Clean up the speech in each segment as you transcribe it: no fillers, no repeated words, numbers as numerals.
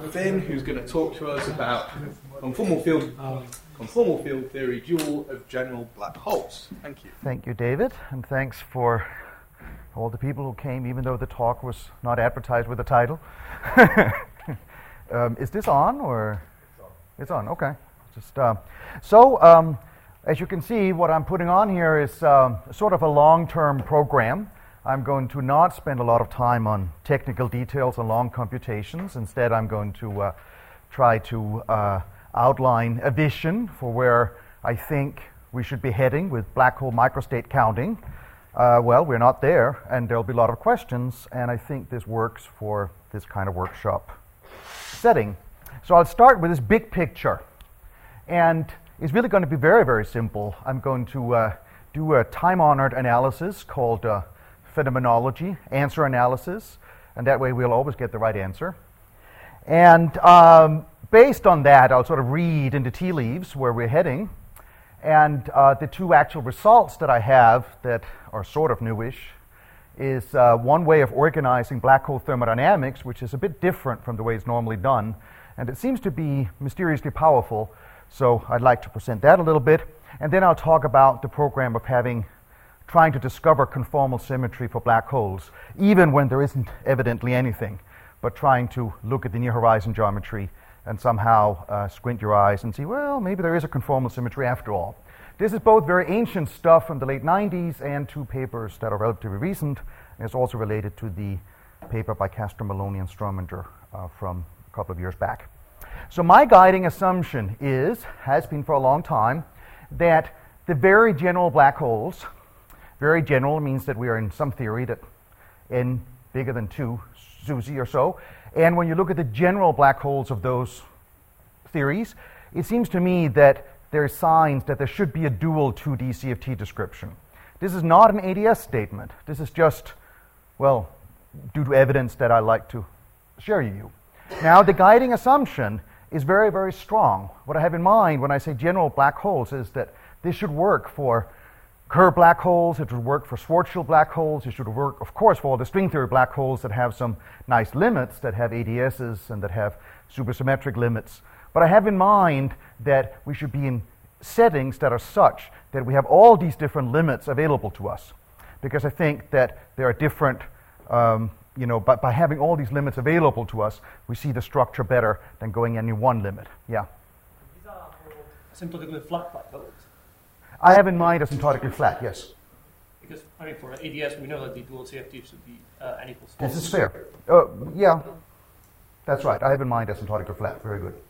Finn, who's going to talk to us about conformal field theory, dual of general black holes. Thank you. Thank you, David, and thanks for all the people who came, even though the talk was not advertised with a title. Is this on, or? It's on, okay. As you can see, what I'm putting on here is sort of a long-term program. I'm going to not spend a lot of time on technical details and long computations. Instead, I'm going to try to outline a vision for where I think we should be heading with black hole microstate counting. Well, we're not there, and there'll be a lot of questions, and I think this works for this kind of workshop setting. So I'll start with this big picture, and it's really going to be very, very simple. I'm going to do a time-honored analysis called phenomenology, answer analysis, and that way we'll always get the right answer. And based on that, I'll sort of read into tea leaves where we're heading, and the two actual results that I have that are sort of newish is one way of organizing black hole thermodynamics, which is a bit different from the way it's normally done, and it seems to be mysteriously powerful, so I'd like to present that a little bit, and then I'll talk about the program of trying to discover conformal symmetry for black holes, even when there isn't evidently anything, but trying to look at the near horizon geometry and somehow squint your eyes and see, well, maybe there is a conformal symmetry after all. This is both very ancient stuff from the late 90s and two papers that are relatively recent, and it's also related to the paper by Castor, Maloney, and Strominger from a couple of years back. So my guiding assumption has been for a long time, that the very general black holes, very general means that we are in some theory that n bigger than 2 SUSY or so, and when you look at the general black holes of those theories, it seems to me that there are signs that there should be a dual 2D CFT description. This is not an ADS statement. This is just, well, due to evidence that I like to share with you. Now, the guiding assumption is very, very strong. What I have in mind when I say general black holes is that this should work for Kerr black holes, it should work for Schwarzschild black holes, it should work, of course, for all the string theory black holes that have some nice limits, that have ADSs and that have supersymmetric limits. But I have in mind that we should be in settings that are such that we have all these different limits available to us. Because I think that there are different, by having all these limits available to us, we see the structure better than going any one limit. Yeah? These are for asymptotically flat black holes. I have in mind asymptotically flat, yes. Because, for ADS, we know that the dual CFT should be n equals 4. This is fair. Yeah, that's right. I have in mind asymptotically flat. Very good.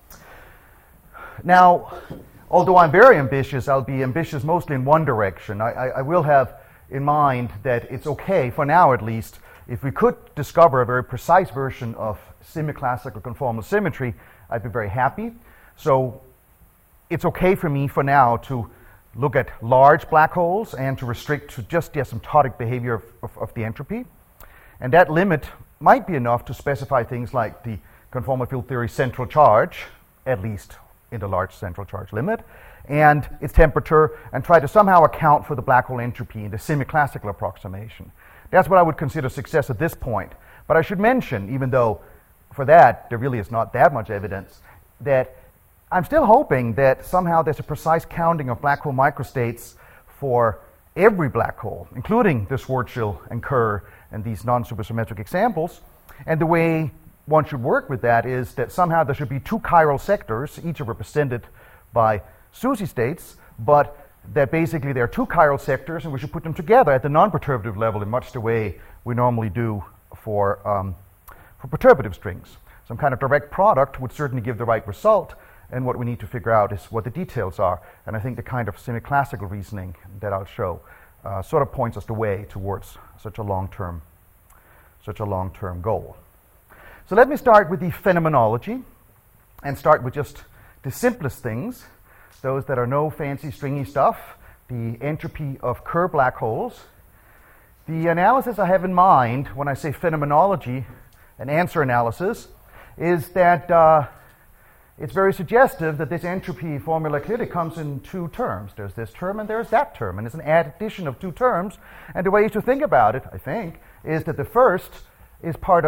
Now, although I'm very ambitious, I'll be ambitious mostly in one direction. I will have in mind that it's okay, for now at least, if we could discover a very precise version of semi-classical conformal symmetry, I'd be very happy. So it's okay for me for now to look at large black holes and to restrict to just the asymptotic behavior of the entropy. And that limit might be enough to specify things like the conformal field theory central charge, at least in the large central charge limit, and its temperature, and try to somehow account for the black hole entropy in the semi-classical approximation. That's what I would consider success at this point. But I should mention, even though for that there really is not that much evidence, that I'm still hoping that somehow there's a precise counting of black hole microstates for every black hole, including the Schwarzschild and Kerr and these non-supersymmetric examples. And the way one should work with that is that somehow there should be two chiral sectors, each are represented by SUSY states, but that basically there are two chiral sectors and we should put them together at the non-perturbative level in much the way we normally do for perturbative strings. Some kind of direct product would certainly give the right result, and what we need to figure out is what the details are. And I think the kind of semi-classical reasoning that I'll show sort of points us the way towards such a long-term goal. So let me start with the phenomenology and start with just the simplest things, those that are no fancy stringy stuff, the entropy of Kerr black holes. The analysis I have in mind when I say phenomenology and answer analysis is that it's very suggestive that this entropy formula clearly comes in two terms. There's this term and there's that term, and it's an addition of two terms. And the way you should think about it, I think, is that the first is part of a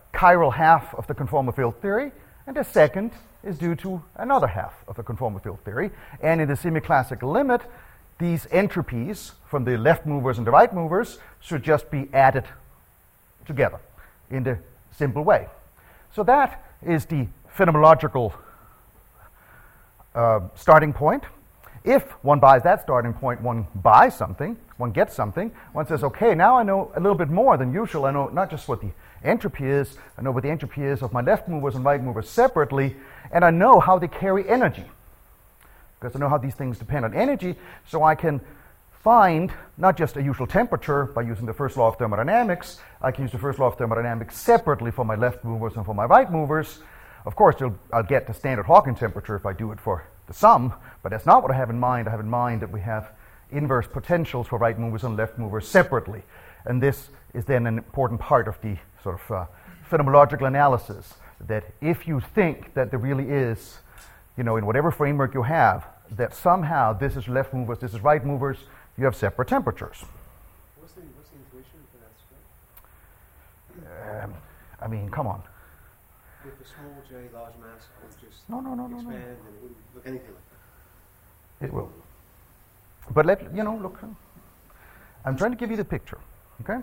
chiral half of the conformal field theory, and the second is due to another half of the conformal field theory. And in the semi-classical limit, these entropies from the left movers and the right movers should just be added together in the simple way. So that is the phenomenological starting point. If one buys that starting point, one buys something, one gets something, one says, okay, now I know a little bit more than usual. I know not just what the entropy is, I know what the entropy is of my left movers and right movers separately, and I know how they carry energy, because I know how these things depend on energy, so I can find not just a usual temperature by using the first law of thermodynamics. I can use the first law of thermodynamics separately for my left movers and for my right movers. Of course, I'll get the standard Hawking temperature if I do it for the sum, but that's not what I have in mind. I have in mind that we have inverse potentials for right movers and left movers separately. And this is then an important part of the sort of phenomenological analysis, that if you think that there really is, in whatever framework you have, that somehow this is left movers, this is right movers, you have separate temperatures. What's the intuition for that script? Come on. With the small j large mass, it would just No. expand and it wouldn't look anything like that. It will. But look, I'm trying to give you the picture, okay?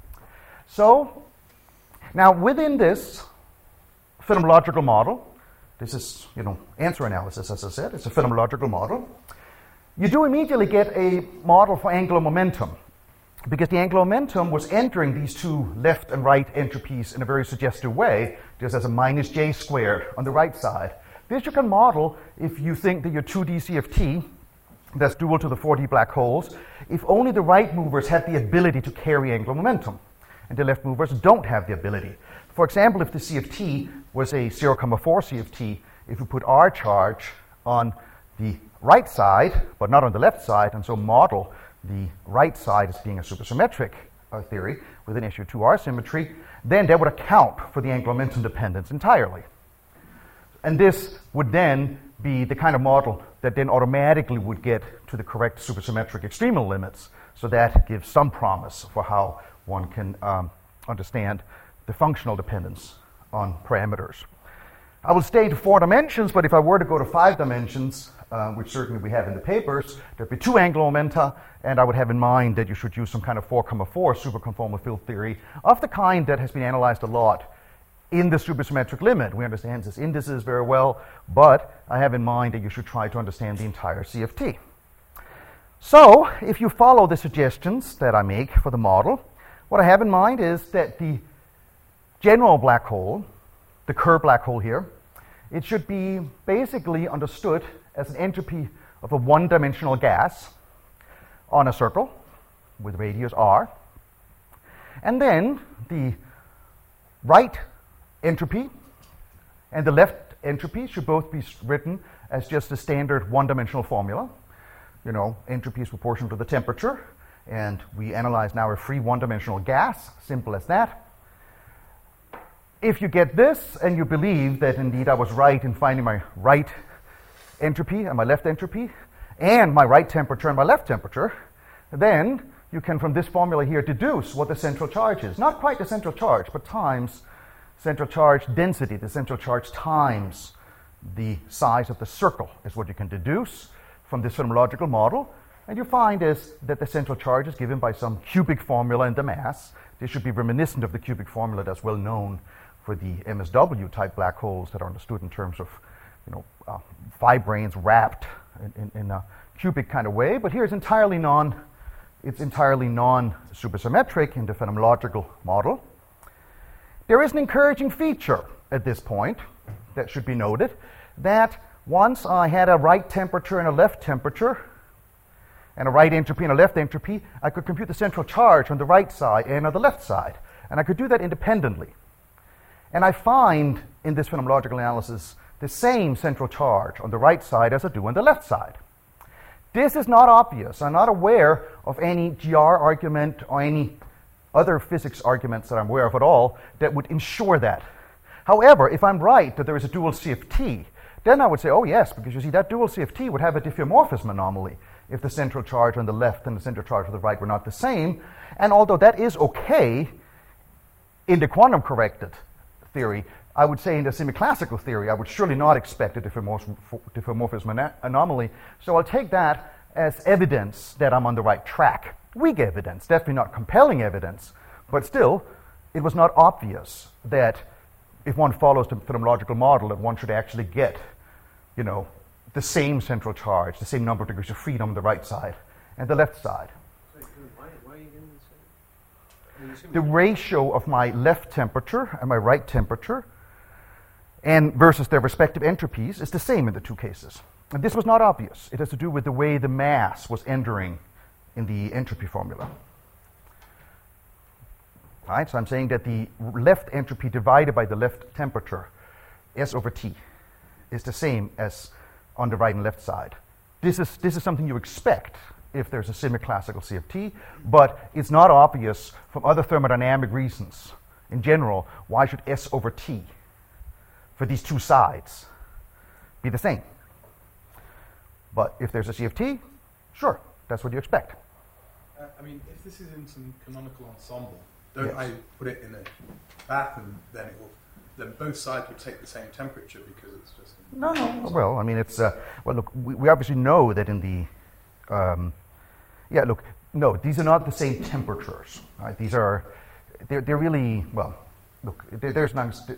So, now within this phenomenological model, this is, answer analysis, as I said, it's a phenomenological model. You do immediately get a model for angular momentum, because the angular momentum was entering these two left and right entropies in a very suggestive way, just as a minus j squared on the right side. This you can model if you think that your 2D CFT, that's dual to the 4D black holes, if only the right movers had the ability to carry angular momentum, and the left movers don't have the ability. For example, if the CFT was a 0,4 CFT, if we put R charge on the right side, but not on the left side, and so model the right side as being a supersymmetric theory with an SU2R symmetry, then that would account for the angular momentum dependence entirely. And this would then be the kind of model that then automatically would get to the correct supersymmetric extremal limits. So that gives some promise for how one can understand the functional dependence on parameters. I will stay to 4 dimensions, but if I were to go to 5 dimensions, which certainly we have in the papers, there'd be 2 angular momenta, and I would have in mind that you should use some kind of 4,4 superconformal field theory of the kind that has been analyzed a lot in the supersymmetric limit. We understand this indices very well, but I have in mind that you should try to understand the entire CFT. So, if you follow the suggestions that I make for the model, what I have in mind is that the general black hole, the Kerr black hole here, it should be basically understood as an entropy of a one-dimensional gas on a circle with radius r. And then the right entropy and the left entropy should both be written as just a standard one-dimensional formula. Entropy is proportional to the temperature, and we analyze now a free one-dimensional gas, simple as that. If you get this, and you believe that indeed I was right in finding my right entropy and my left entropy, and my right temperature and my left temperature, then you can from this formula here deduce what the central charge is. Not quite the central charge, but times central charge density, the central charge times the size of the circle is what you can deduce from this phenomenological model. And you find is that the central charge is given by some cubic formula in the mass. This should be reminiscent of the cubic formula that's well known for the MSW type black holes that are understood in terms of fibranes wrapped in a cubic kind of way. But here it's entirely non-supersymmetric in the phenomenological model. There is an encouraging feature at this point that should be noted, that once I had a right temperature and a left temperature, and a right entropy and a left entropy, I could compute the central charge on the right side and on the left side. And I could do that independently. And I find in this phenomenological analysis the same central charge on the right side as I do on the left side. This is not obvious. I'm not aware of any GR argument or any other physics arguments that I'm aware of at all that would ensure that. However, if I'm right that there is a dual CFT, then I would say, oh yes, because you see that dual CFT would have a diffeomorphism anomaly if the central charge on the left and the central charge on the right were not the same. And although that is okay in the quantum corrected theory, I would say in the semi-classical theory, I would surely not expect a diffeomorphism anomaly. So I'll take that as evidence that I'm on the right track. Weak evidence, definitely not compelling evidence, but still, it was not obvious that if one follows the phenomenological model, that one should actually get, the same central charge, the same number of degrees of freedom on the right side and the left side. Why are you getting the same? The ratio of my left temperature and my right temperature and versus their respective entropies is the same in the two cases. And this was not obvious. It has to do with the way the mass was entering in the entropy formula. Right, so I'm saying that the left entropy divided by the left temperature, S over T, is the same as on the right and left side. This is something you expect if there's a semi-classical CFT, but it's not obvious from other thermodynamic reasons. In general, why should S over T for these two sides be the same? But if there's a CFT, sure, that's what you expect. If this is in some canonical ensemble, don't I put it in a bath and then both sides will take the same temperature because it's just... No. Well, it's... look, we obviously know that in the... no, these are not the same temperatures. Right? These are... They're really... Well, look, there's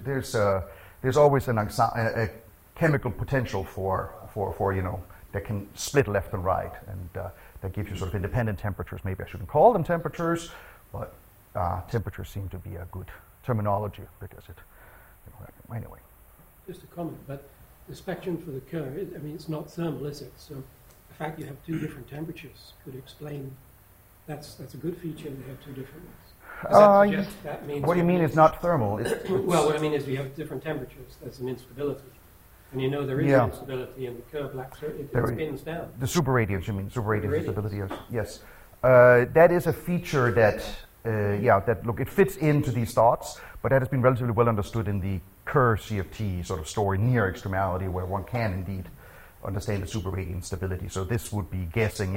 always a chemical potential for that can split left and right, and that gives you sort of independent temperatures. Maybe I shouldn't call them temperatures, but temperatures seem to be a good terminology because it... Anyway. Just a comment, but the spectrum for the Kerr, it's not thermal, is it? So the fact you have two different temperatures could explain that's a good feature. They have two different ones. That means what do you mean it's not thermal? Well, what I mean is we have different temperatures. That's an instability. And there is an instability in the Kerr black circuit. It spins down. The superradiance, you mean? Superradiance instability, yes. That is a feature that, it fits into these thoughts, but that has been relatively well understood in the Kerr CFT sort of story near extremality, where one can indeed understand the superradiance stability. So this would be guessing,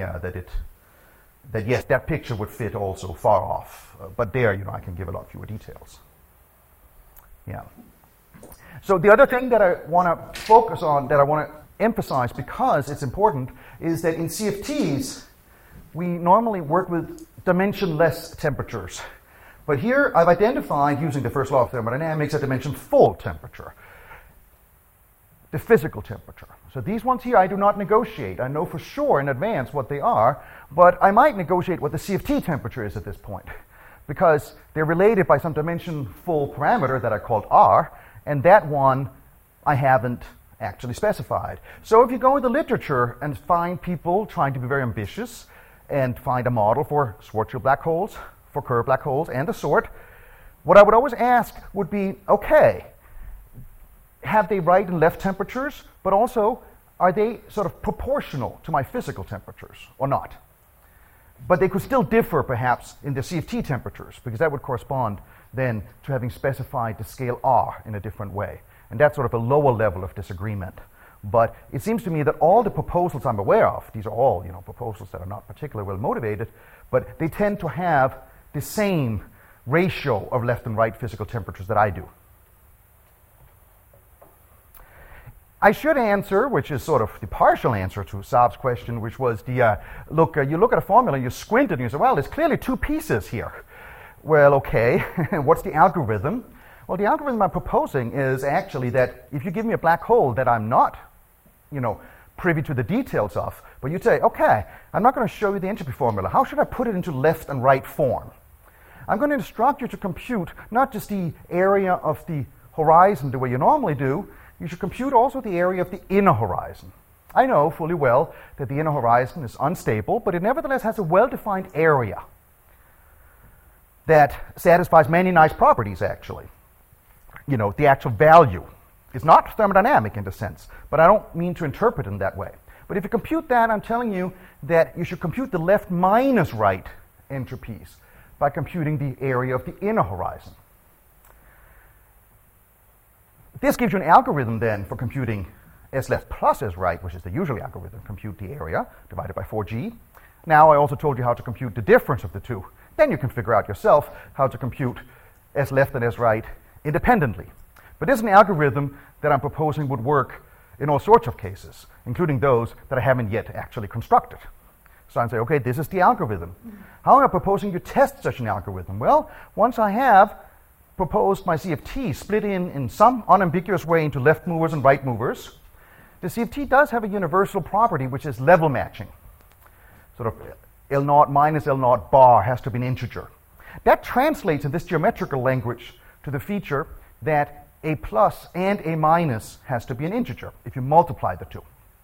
that picture would fit also far off. But there, I can give a lot fewer details. Yeah. So the other thing that I want to focus on, that I want to emphasize because it's important, is that in CFTs, we normally work with dimensionless temperatures. But here I've identified, using the first law of thermodynamics, a dimension-full temperature, the physical temperature. So these ones here I do not negotiate. I know for sure in advance what they are, but I might negotiate what the CFT temperature is at this point, because they're related by some dimension-full parameter that I called R, and that one I haven't actually specified. So if you go in the literature and find people trying to be very ambitious and find a model for Schwarzschild black holes, for Kerr black holes, and the sort, what I would always ask would be, okay, have they right and left temperatures, but also are they sort of proportional to my physical temperatures or not? But they could still differ perhaps in the CFT temperatures, because that would correspond then to having specified the scale R in a different way. And that's sort of a lower level of disagreement. But it seems to me that all the proposals I'm aware of, these are all proposals that are not particularly well motivated, but they tend to have the same ratio of left and right physical temperatures that I do. I should answer, which is sort of the partial answer to Saab's question, which was you look at a formula, you squint and you say, well, there's clearly two pieces here. Well, okay, what's the algorithm? Well, the algorithm I'm proposing is actually that if you give me a black hole that I'm not, privy to the details of, but you say, okay, I'm not going to show you the entropy formula. How should I put it into left and right form? I'm going to instruct you to compute not just the area of the horizon the way you normally do, you should compute also the area of the inner horizon. I know fully well that the inner horizon is unstable, but it nevertheless has a well-defined area that satisfies many nice properties, actually. The actual value is not thermodynamic in the sense, but I don't mean to interpret it in that way. But if you compute that, I'm telling you that you should compute the left minus right entropies by computing the area of the inner horizon. This gives you an algorithm then for computing S left plus S right, which is the usual algorithm, compute the area divided by 4g. Now I also told you how to compute the difference of the two. Then you can figure out yourself how to compute S left and S right independently. But this is an algorithm that I'm proposing would work in all sorts of cases, including those that I haven't yet actually constructed. So I say, okay, this is the algorithm. How am I proposing you test such an algorithm? Well, once I have proposed my CFT split in some unambiguous way into left movers and right movers, the CFT does have a universal property, which is level matching. Sort of L0 minus L0 bar has to be an integer. That translates in this geometrical language to the feature that a plus and a minus has to be an integer if you multiply the two.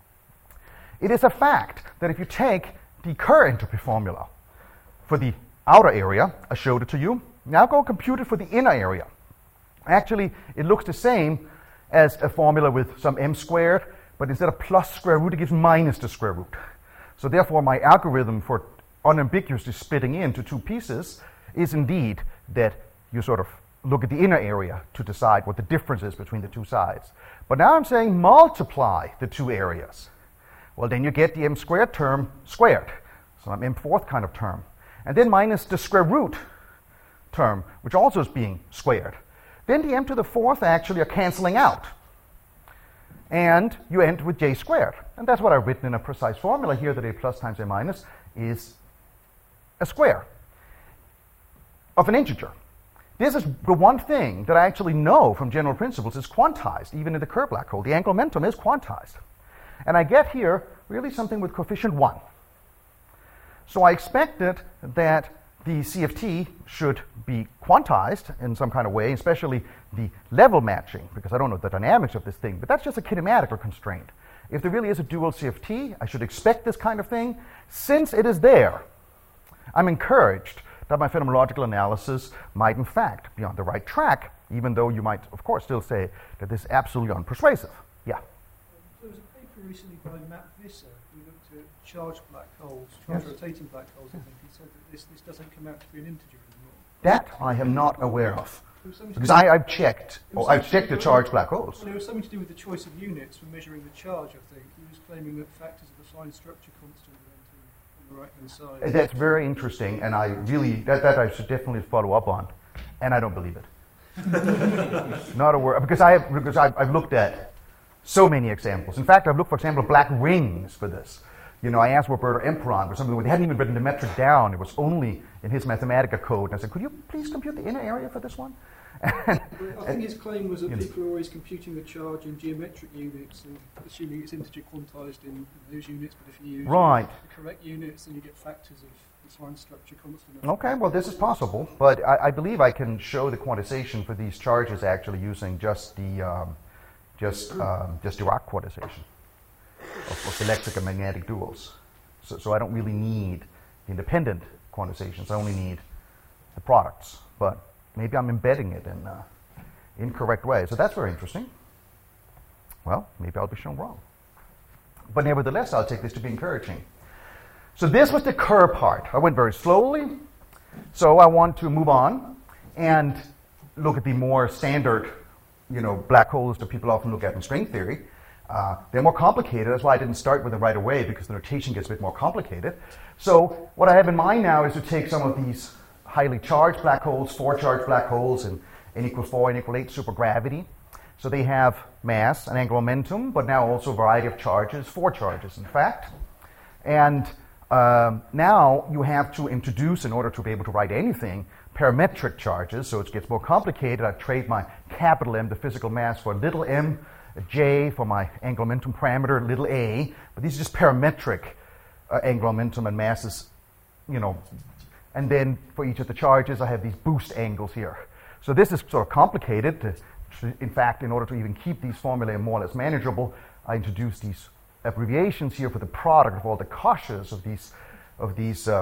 It is a fact that if you take the Kerr entropy formula for the outer area, I showed it to you, now go compute it for the inner area. Actually, it looks the same as a formula with some m squared, but instead of plus square root, it gives minus the square root. So therefore, my algorithm for unambiguously splitting into two pieces is indeed that you sort of look at the inner area to decide what the difference is between the two sides. But now I'm saying multiply the two areas. Well, then you get the m squared term squared, so an m fourth kind of term. And then minus the square root term, which also is being squared. Then the m to the fourth actually are canceling out. And you end with j squared. And that's what I've written in a precise formula here, that a plus times a minus is a square of an integer. This is the one thing that I actually know from general principles is quantized, even in the Kerr black hole. The angular momentum is quantized. And I get here really something with coefficient 1. So I expected that the CFT should be quantized in some kind of way, especially the level matching, because I don't know the dynamics of this thing, but that's just a kinematical constraint. If there really is a dual CFT, I should expect this kind of thing. Since it is there, I'm encouraged that my phenomenological analysis might in fact be on the right track, even though you might, of course, still say that this is absolutely unpersuasive. Yeah? There was a paper recently by Matt Visser who looked at charged black holes, charged rotating black holes, I think. He said that this doesn't come out to be an integer anymore. That I am not aware of, because I've checked the charged black holes. Well, it was something to do with the choice of units for measuring the charge, I think. He was claiming that factors of the fine structure constant on the right-hand side. That's very interesting, and I really, that I should definitely follow up on, and I don't believe it. Not aware, because I've looked at so many examples. In fact, I've looked, for example, black rings for this. You know, I asked Roberto Emperon for something where they hadn't even written the metric down. It was only in his Mathematica code. And I said, could you please compute the inner area for this one? I think his claim was that people are always computing the charge in geometric units and assuming it's integer quantized in those units, but if you use the correct units, then you get factors of the fine structure constant. Okay, well, this is possible, but I believe I can show the quantization for these charges actually using just the Dirac quantization of electric and magnetic duals. So I don't really need the independent quantizations. I only need the products. But maybe I'm embedding it in incorrect way. So that's very interesting. Well, maybe I'll be shown wrong. But nevertheless, I'll take this to be encouraging. So this was the Kerr part. I went very slowly. So I want to move on and look at the more standard, black holes that people often look at in string theory. They're more complicated. That's why I didn't start with them right away, because the notation gets a bit more complicated. So what I have in mind now is to take some of these highly charged black holes, 4 charged black holes in n equal 4, n equal 8 supergravity. So they have mass and angular momentum, but now also a variety of charges, 4 charges in fact. And now you have to introduce, in order to be able to write anything, parametric charges. So it gets more complicated. I trade my capital M, the physical mass, for little m, J for my angular momentum parameter, little a, but these are just parametric angular momentum and masses, and then for each of the charges I have these boost angles here. So this is sort of complicated. In fact, in order to even keep these formulae more or less manageable, I introduced these abbreviations here for the product of all the coshas of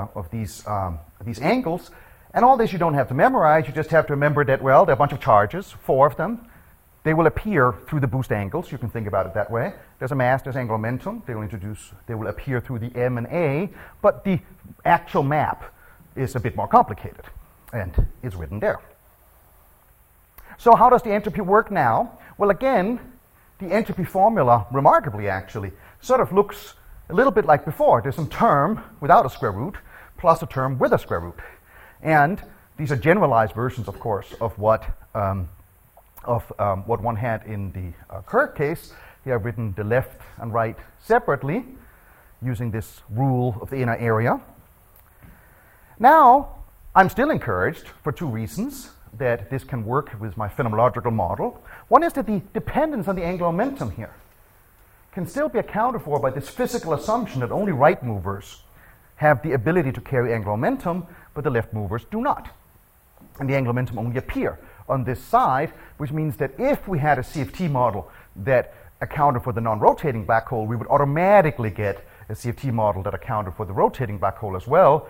these angles. And all this you don't have to memorize, you just have to remember that, well, there are a bunch of charges, 4 of them. They will appear through the boost angles. You can think about it that way. There's a mass, there's angular momentum. They will appear through the M and A, but the actual map is a bit more complicated and is written there. So how does the entropy work now? Well, again, the entropy formula, remarkably actually, sort of looks a little bit like before. There's some term without a square root plus a term with a square root. And these are generalized versions, of course, of what of what one had in the Kerr case. Here I've written the left and right separately using this rule of the inner area. Now, I'm still encouraged for two reasons that this can work with my phenomenological model. One is that the dependence on the angular momentum here can still be accounted for by this physical assumption that only right movers have the ability to carry angular momentum, but the left movers do not. And the angular momentum only appear on this side, which means that if we had a CFT model that accounted for the non-rotating black hole, we would automatically get a CFT model that accounted for the rotating black hole as well,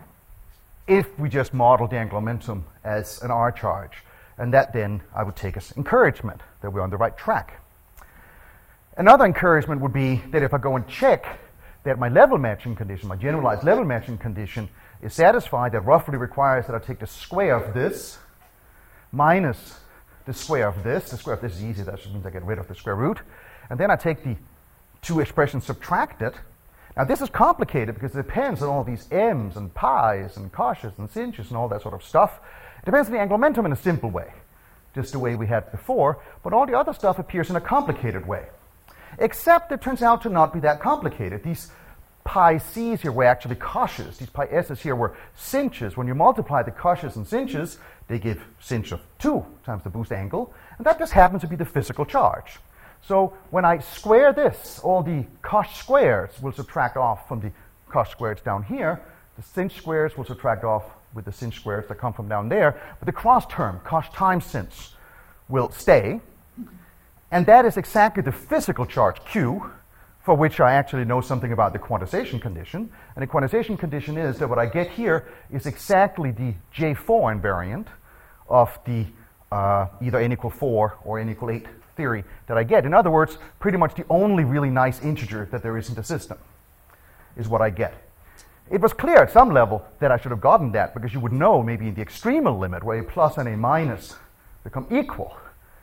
if we just modeled the angular momentum as an R charge. And that then I would take as encouragement that we're on the right track. Another encouragement would be that if I go and check that my level matching condition, my generalized level matching condition, is satisfied, that roughly requires that I take the square of this minus the square of this. The square of this is easy, that just means I get rid of the square root. And then I take the two expressions subtracted. Now this is complicated because it depends on all these m's and pi's and coshes and sinches and all that sort of stuff. It depends on the angular momentum in a simple way, just the way we had before, but all the other stuff appears in a complicated way. Except it turns out to not be that complicated. These pi c's here were actually coshes. These pi s's here were cinches. When you multiply the coshes and cinches, they give sinh of 2 times the boost angle, and that just happens to be the physical charge. So when I square this, all the cosh squares will subtract off from the cosh squares down here. The sinh squares will subtract off with the sinh squares that come from down there. But the cross term, cosh times sinh, will stay. And that is exactly the physical charge Q, for which I actually know something about the quantization condition. And the quantization condition is that what I get here is exactly the J4 invariant of the either n equal 4 or n equal 8 theory that I get. In other words, pretty much the only really nice integer that there is in the system is what I get. It was clear at some level that I should have gotten that, because you would know maybe in the extremal limit where a plus and a minus become equal,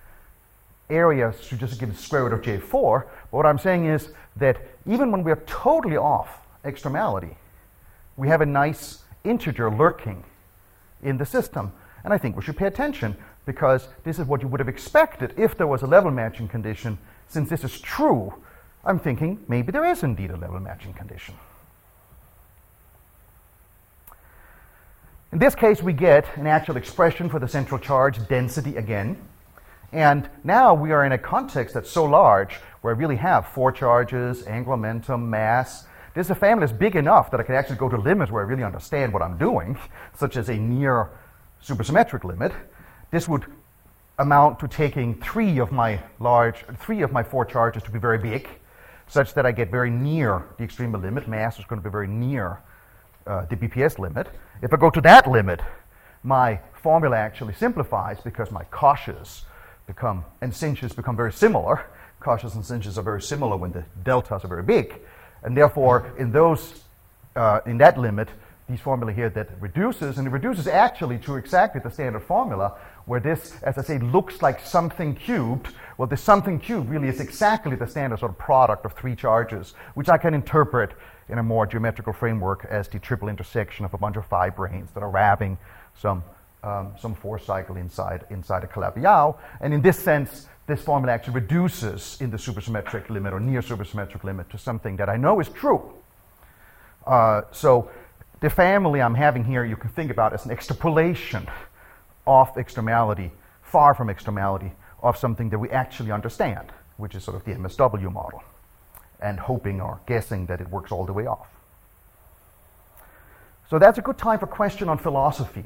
area should just give the square root of J4. But what I'm saying is that even when we're totally off extremality, we have a nice integer lurking in the system. And I think we should pay attention, because this is what you would have expected if there was a level matching condition. Since this is true, I'm thinking maybe there is indeed a level matching condition. In this case, we get an actual expression for the central charge density again. And now we are in a context that's so large, where I really have 4 charges, angular momentum, mass. This is a family that's big enough that I can actually go to limits where I really understand what I'm doing, such as a near supersymmetric limit. This would amount to taking 3 of my 4 charges to be very big, such that I get very near the extremal limit. Mass is going to be very near the BPS limit. If I go to that limit, my formula actually simplifies, because my coshes and cinches become very similar. Coshes and cinches are very similar when the deltas are very big, and therefore in that limit, these formula here that reduces, and it reduces actually to exactly the standard formula, where this, as I say, looks like something cubed. Well, the something cubed really is exactly the standard sort of product of 3 charges, which I can interpret in a more geometrical framework as the triple intersection of a bunch of fibranes that are wrapping some force cycle inside a Calabi-Yau. And in this sense, this formula actually reduces in the supersymmetric limit or near supersymmetric limit to something that I know is true. So the family I'm having here, you can think about as an extrapolation of extremality, far from extremality, of something that we actually understand, which is sort of the MSW model, and hoping or guessing that it works all the way off. So that's a good time for question on philosophy.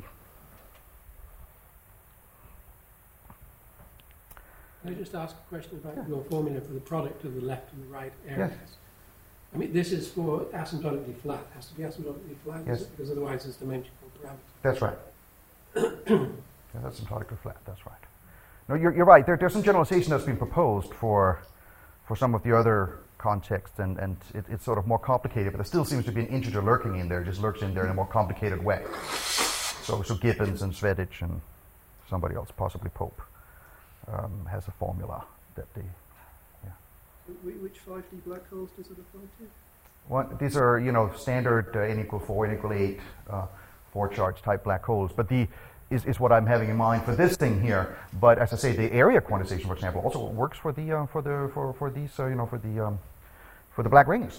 Can I just ask a question about your formula for the product of the left and the right areas? Yes. I mean, this is for asymptotically flat. It has to be asymptotically flat, yes, because otherwise it's dimensional parameter. That's right. Yeah, that's asymptotically flat. That's right. No, you're right. There's some generalization that's been proposed for some of the other contexts, and it's sort of more complicated, but there still seems to be an integer lurking in there. It just lurks in there in a more complicated way. So Gibbons and Svedich and somebody else, possibly Pope, has a formula that they. Which 5D black holes does it apply to? These are, standard n equal 4, n equal 8, 4 charge type black holes. But the is what I'm having in mind for this thing here. But as I say, the area quantization, for example, also works for the for these for the black rings.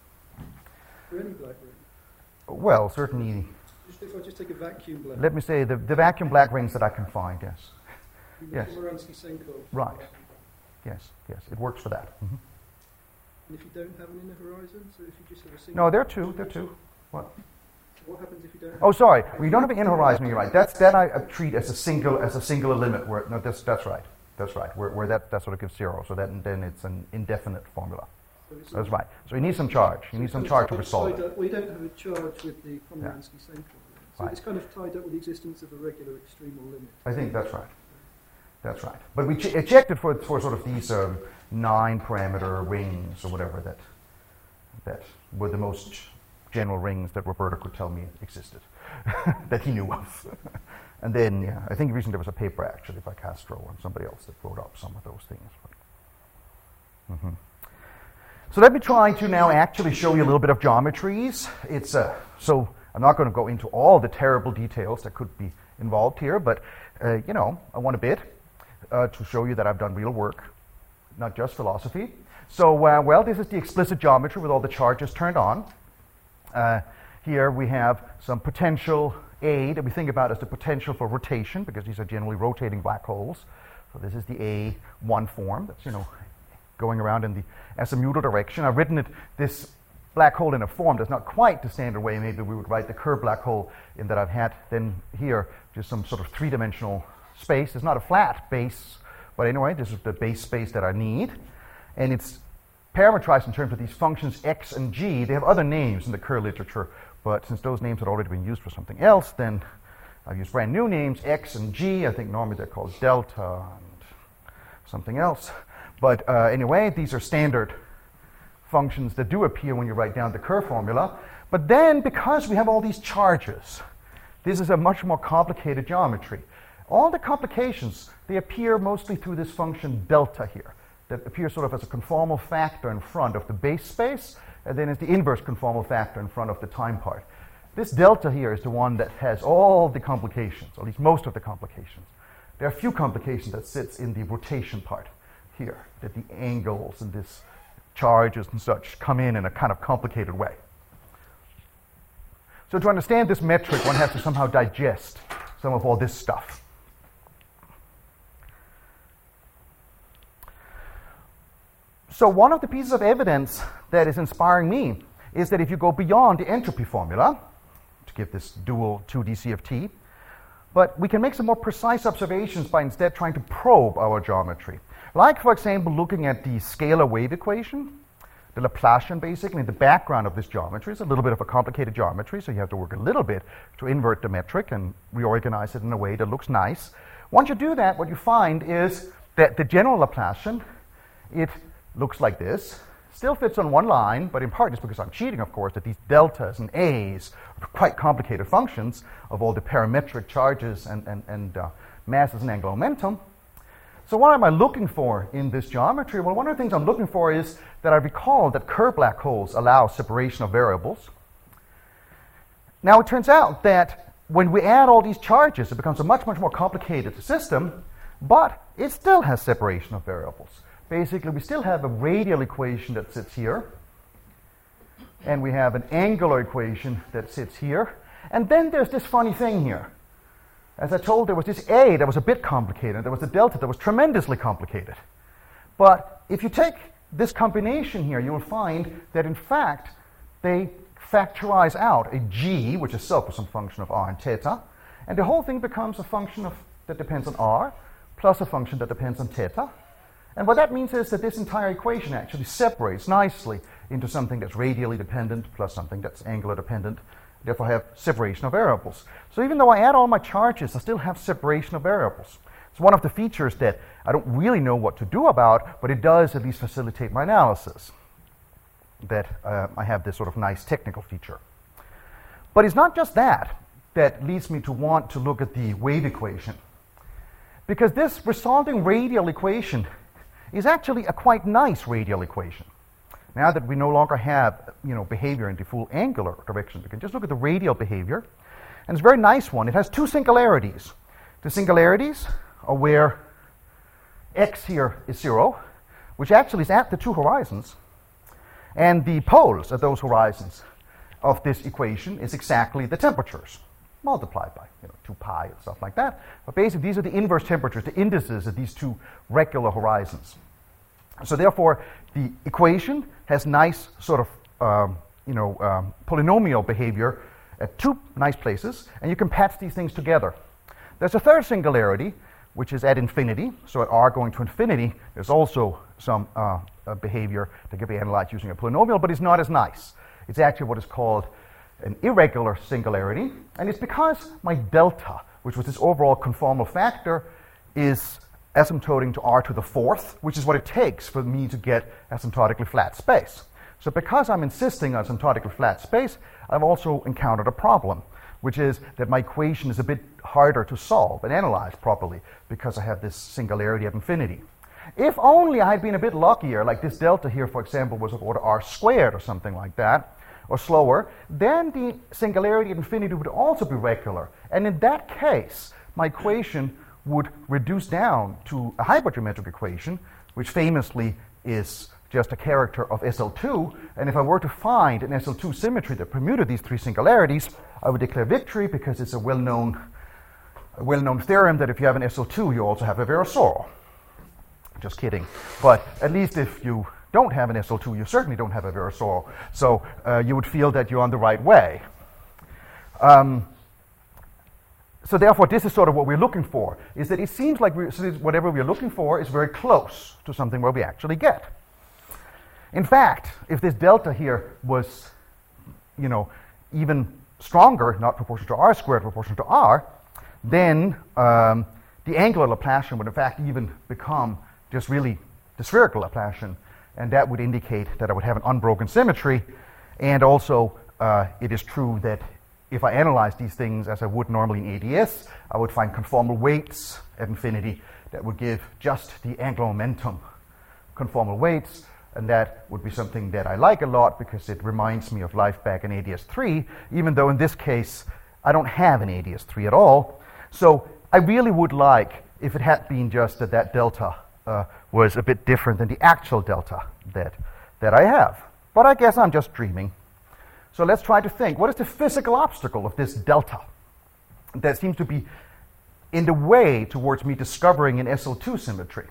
For any black ring. Well, certainly. If I just take a vacuum black. Let me say the vacuum black rings that I can find. Yes. Yes. Pomeranski-Senko. Right. Yes. Yes. It works for that. Mm-hmm. And if you don't have an inner horizon, so if you just have a single. No, there are two. There are two. What? What happens if you don't? Oh, sorry. We don't have an inner horizon. You're right. That I treat as a singular limit. Where no, that's right. That's right. Where that sort of gives zero. So that then it's an indefinite formula. So that's right. So you need some charge. You need some charge to resolve it. We don't have a charge with the Pomeranski-Senko. So Right. it's kind of tied up with the existence of a regular extremal limit. I think that's right. That's right. But we checked it for sort of these 9-parameter rings or whatever that were the most general rings that Roberto could tell me existed, that he knew of. And then, yeah, I think recently there was a paper actually by Castro and somebody else that wrote up some of those things. Mm-hmm. So let me try to now actually show you a little bit of geometries. It's so I'm not going to go into all the terrible details that could be involved here, but I want a bit to show you that I've done real work, not just philosophy. So, this is the explicit geometry with all the charges turned on. Here we have some potential A that we think about as the potential for rotation, because these are generally rotating black holes. So this is the A1 form that's, going around in the azimuthal direction. I've written this black hole in a form that's not quite the standard way. Maybe we would write the curved black hole in that I've had then here just some sort of three-dimensional space. It's not a flat base, but anyway, this is the base space that I need. And it's parametrized in terms of these functions x and g. They have other names in the Kerr literature, but since those names had already been used for something else, then I've used brand new names, x and g. I think normally they're called delta and something else. But anyway, these are standard functions that do appear when you write down the Kerr formula. But then, because we have all these charges, this is a much more complicated geometry. All the complications, they appear mostly through this function delta here, that appears sort of as a conformal factor in front of the base space, and then it's the inverse conformal factor in front of the time part. This delta here is the one that has all the complications, or at least most of the complications. There are a few complications that sits in the rotation part here, that the angles and this charges and such come in a kind of complicated way. So to understand this metric, one has to somehow digest some of all this stuff. So one of the pieces of evidence that is inspiring me is that if you go beyond the entropy formula, to give this dual 2D CFT, but we can make some more precise observations by instead trying to probe our geometry. Like, for example, looking at the scalar wave equation, the Laplacian basically, in the background of this geometry is a little bit of a complicated geometry, so you have to work a little bit to invert the metric and reorganize it in a way that looks nice. Once you do that, what you find is that the general Laplacian, it looks like this. Still fits on one line, but in part it's because I'm cheating, of course, that these deltas and a's are quite complicated functions of all the parametric charges and masses and angular momentum. So what am I looking for in this geometry? Well, one of the things I'm looking for is that I recall that Kerr black holes allow separation of variables. Now it turns out that when we add all these charges, it becomes a much, much more complicated system, but it still has separation of variables. Basically, we still have a radial equation that sits here, and we have an angular equation that sits here, and then there's this funny thing here. As I told, there was this A that was a bit complicated, there was a delta that was tremendously complicated. But if you take this combination here, you will find that in fact they factorize out a G, which itself is some function of r and theta, and the whole thing becomes a function that depends on r, plus a function that depends on theta. And what that means is that this entire equation actually separates nicely into something that's radially dependent plus something that's angular dependent. Therefore, I have separation of variables. So even though I add all my charges, I still have separation of variables. It's one of the features that I don't really know what to do about, but it does at least facilitate my analysis, that I have this sort of nice technical feature. But it's not just that leads me to want to look at the wave equation, because this resulting radial equation is actually a quite nice radial equation. Now that we no longer have behavior in the full angular direction, we can just look at the radial behavior. And it's a very nice one. It has two singularities. The singularities are where x here is 0, which actually is at the two horizons. And the poles at those horizons of this equation is exactly the temperatures, multiplied by 2 pi and stuff like that. But basically, these are the inverse temperatures, the indices of these two regular horizons. So therefore, the equation has nice sort of polynomial behavior at two nice places, and you can patch these things together. There's a third singularity, which is at infinity. So at r going to infinity, there's also some behavior that can be analyzed using a polynomial, but it's not as nice. It's actually what is called an irregular singularity, and it's because my delta, which was this overall conformal factor, is asymptoting to r to the fourth, which is what it takes for me to get asymptotically flat space. So because I'm insisting on asymptotically flat space, I've also encountered a problem, which is that my equation is a bit harder to solve and analyze properly because I have this singularity at infinity. If only I had been a bit luckier, like this delta here, for example, was of order r squared or something like that, or slower, then the singularity at infinity would also be regular. And in that case, my equation would reduce down to a hypergeometric equation, which famously is just a character of SL2. And if I were to find an SL2 symmetry that permuted these three singularities, I would declare victory because it's a well-known theorem that if you have an SL2, you also have a Virasoro. Just kidding. But at least if you don't have an SL2, you certainly don't have a Virasoro. So you would feel that you're on the right way. So therefore, this is sort of what we're looking for, is that it seems like whatever we're looking for is very close to something where we actually get. In fact, if this delta here was, even stronger, not proportional to r squared, proportional to r, then the angular Laplacian would in fact even become just really the spherical Laplacian, and that would indicate that I would have an unbroken symmetry. And also, it is true that if I analyze these things as I would normally in ADS, I would find conformal weights at infinity that would give just the angular momentum conformal weights, and that would be something that I like a lot because it reminds me of life back in ADS3, even though in this case I don't have an ADS3 at all. So I really would like if it had been just that delta was a bit different than the actual delta that I have. But I guess I'm just dreaming. So let's try to think, what is the physical obstacle of this delta that seems to be in the way towards me discovering an SL2 symmetry?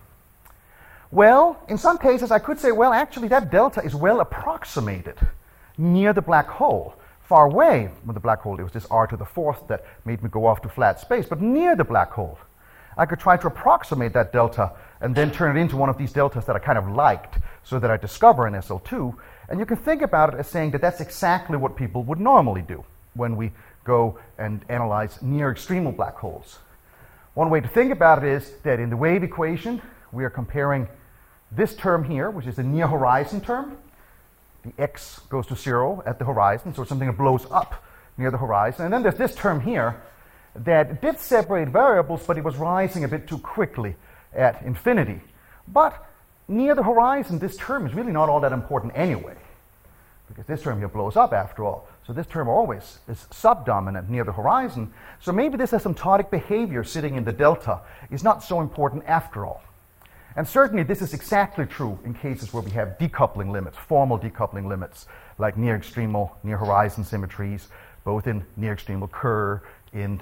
Well, in some cases I could say, well, actually that delta is well approximated near the black hole. Far away from the black hole, it was this r to the fourth that made me go off to flat space, but near the black hole, I could try to approximate that delta and then turn it into one of these deltas that I kind of liked so that I discover an SL2. And you can think about it as saying that that's exactly what people would normally do when we go and analyze near extremal black holes. One way to think about it is that in the wave equation, we are comparing this term here, which is the near horizon term. The x goes to 0 at the horizon, so it's something that blows up near the horizon. And then there's this term here that did separate variables, but it was rising a bit too quickly at infinity. But near the horizon, this term is really not all that important anyway, because this term here blows up after all. So this term always is subdominant near the horizon. So maybe this asymptotic behavior sitting in the delta is not so important after all. And certainly this is exactly true in cases where we have decoupling limits, formal decoupling limits, like near extremal, near horizon symmetries, both in near extremal Kerr, in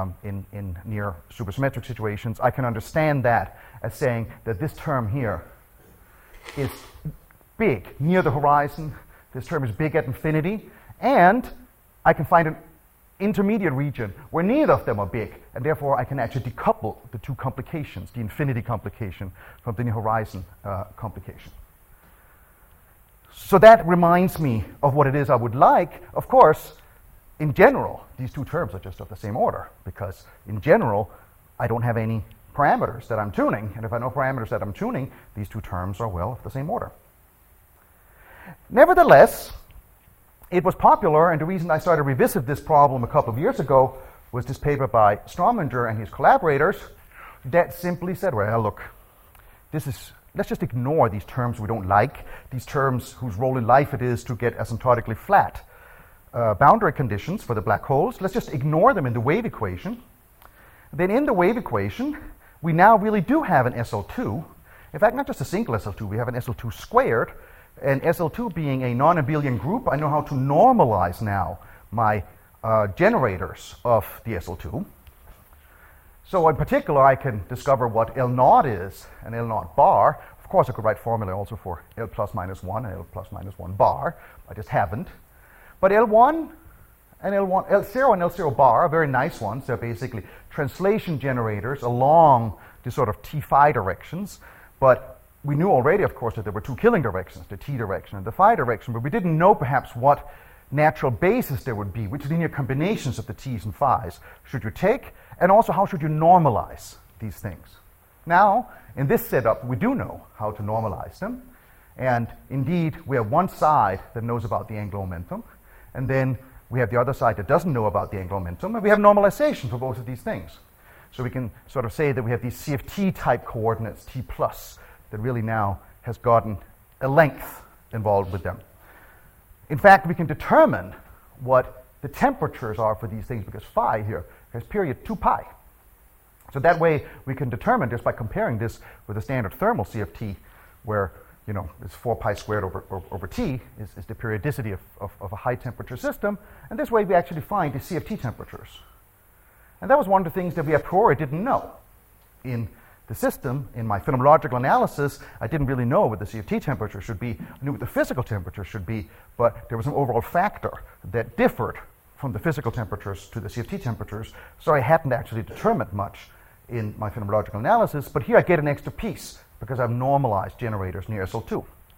near supersymmetric situations. I can understand that as saying that this term here is big near the horizon, this term is big at infinity, and I can find an intermediate region where neither of them are big, and therefore I can actually decouple the two complications, the infinity complication from the near horizon complication. So that reminds me of what it is I would like. Of course, in general, these two terms are just of the same order, because in general, I don't have any parameters that I'm tuning, and if I know parameters that I'm tuning, these two terms are well of the same order. Nevertheless, it was popular, and the reason I started to revisit this problem a couple of years ago was this paper by Strominger and his collaborators that simply said, well, look, let's just ignore these terms we don't like, these terms whose role in life it is to get asymptotically flat boundary conditions for the black holes. Let's just ignore them in the wave equation. Then in the wave equation, we now really do have an SL2. In fact, not just a single SL2, we have an SL2 squared. And SL2 being a non-abelian group, I know how to normalize now my generators of the SL2. So in particular, I can discover what L0 is and L0 bar. Of course, I could write formula also for L plus minus 1 and L plus minus 1 bar. I just haven't. But L1 and L0 and L0 bar are very nice ones. They're basically translation generators along the sort of T phi directions. But we knew already, of course, that there were two killing directions, the T direction and the phi direction, but we didn't know perhaps what natural basis there would be, which linear combinations of the T's and phi's should you take, and also how should you normalize these things. Now, in this setup, we do know how to normalize them, and indeed, we have one side that knows about the angular momentum, and then we have the other side that doesn't know about the angular momentum, and we have normalization for both of these things. So we can sort of say that we have these CFT-type coordinates, T plus, that really now has gotten a length involved with them. In fact, we can determine what the temperatures are for these things because phi here has period 2 pi. So that way we can determine just by comparing this with a standard thermal CFT where, you know, it's 4 pi squared over T is the periodicity of a high temperature system. And this way we actually find the CFT temperatures. And that was one of the things that we a priori didn't know. In the system, in my phenomenological analysis, I didn't really know what the CFT temperature should be. I knew what the physical temperature should be, but there was an overall factor that differed from the physical temperatures to the CFT temperatures, so I hadn't actually determined much in my phenomenological analysis, but here I get an extra piece because I've normalized generators near SL2.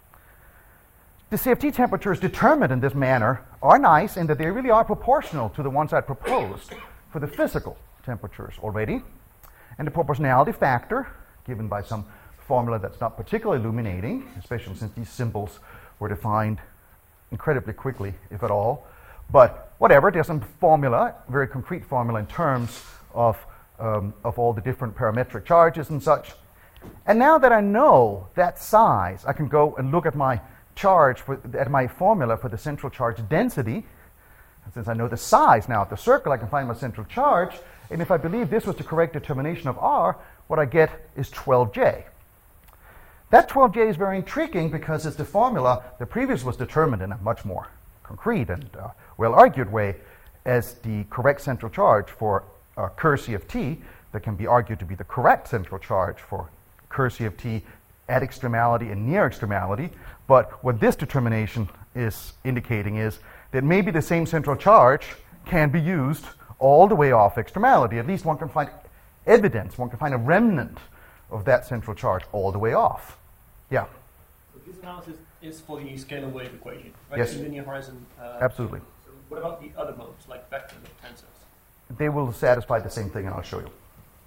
The CFT temperatures determined in this manner are nice in that they really are proportional to the ones I proposed for the physical temperatures already. And the proportionality factor, given by some formula that's not particularly illuminating, especially since these symbols were defined incredibly quickly, if at all. But whatever, there's some formula, very concrete formula in terms of all the different parametric charges and such. And now that I know that size, I can go and look at my charge, at my formula for the central charge density. And since I know the size now of the circle, I can find my central charge. And if I believe this was the correct determination of R, what I get is 12J. That 12J is very intriguing because it's the formula that previously was determined in a much more concrete and well-argued way as the correct central charge for Kerr CFT that can be argued to be the correct central charge for Kerr CFT at extremality and near extremality. But what this determination is indicating is that maybe the same central charge can be used all the way off extremality. At least one can find evidence, one can find a remnant of that central charge all the way off. Yeah? So this analysis is for the scalar wave equation, right? Yes. The linear horizon. Absolutely. So what about the other modes, like vectors or tensors? They will satisfy the same thing, and I'll show you.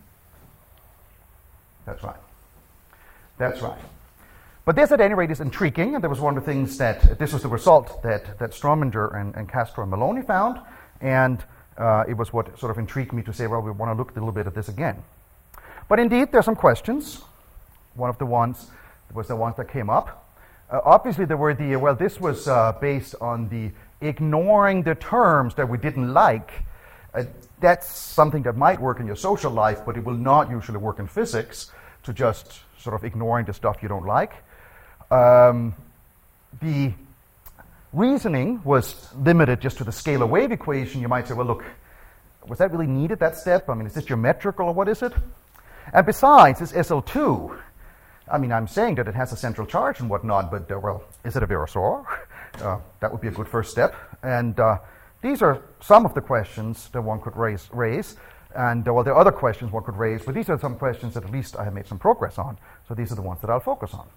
That's right. That's right. But this, at any rate, is intriguing, and there was one of the things that, this was the result that Strominger and Castro and Maloney found, and it was what sort of intrigued me to say, well, we want to look a little bit at this again. But indeed, there are some questions. One of the ones was the ones that came up. Obviously, there were the, well, this was based on the ignoring the terms that we didn't like. That's something that might work in your social life, but it will not usually work in physics, to just sort of ignoring the stuff you don't like. The reasoning was limited just to the scalar wave equation. You might say, well, look, was that really needed, that step? I mean, is this geometrical or what is it? And besides, this SL2, I mean, I'm saying that it has a central charge and whatnot, but, well, is it a Virasor? That would be a good first step. And these are some of the questions that one could raise. And, well, there are other questions one could raise, but these are some questions that at least I have made some progress on. So these are the ones that I'll focus on.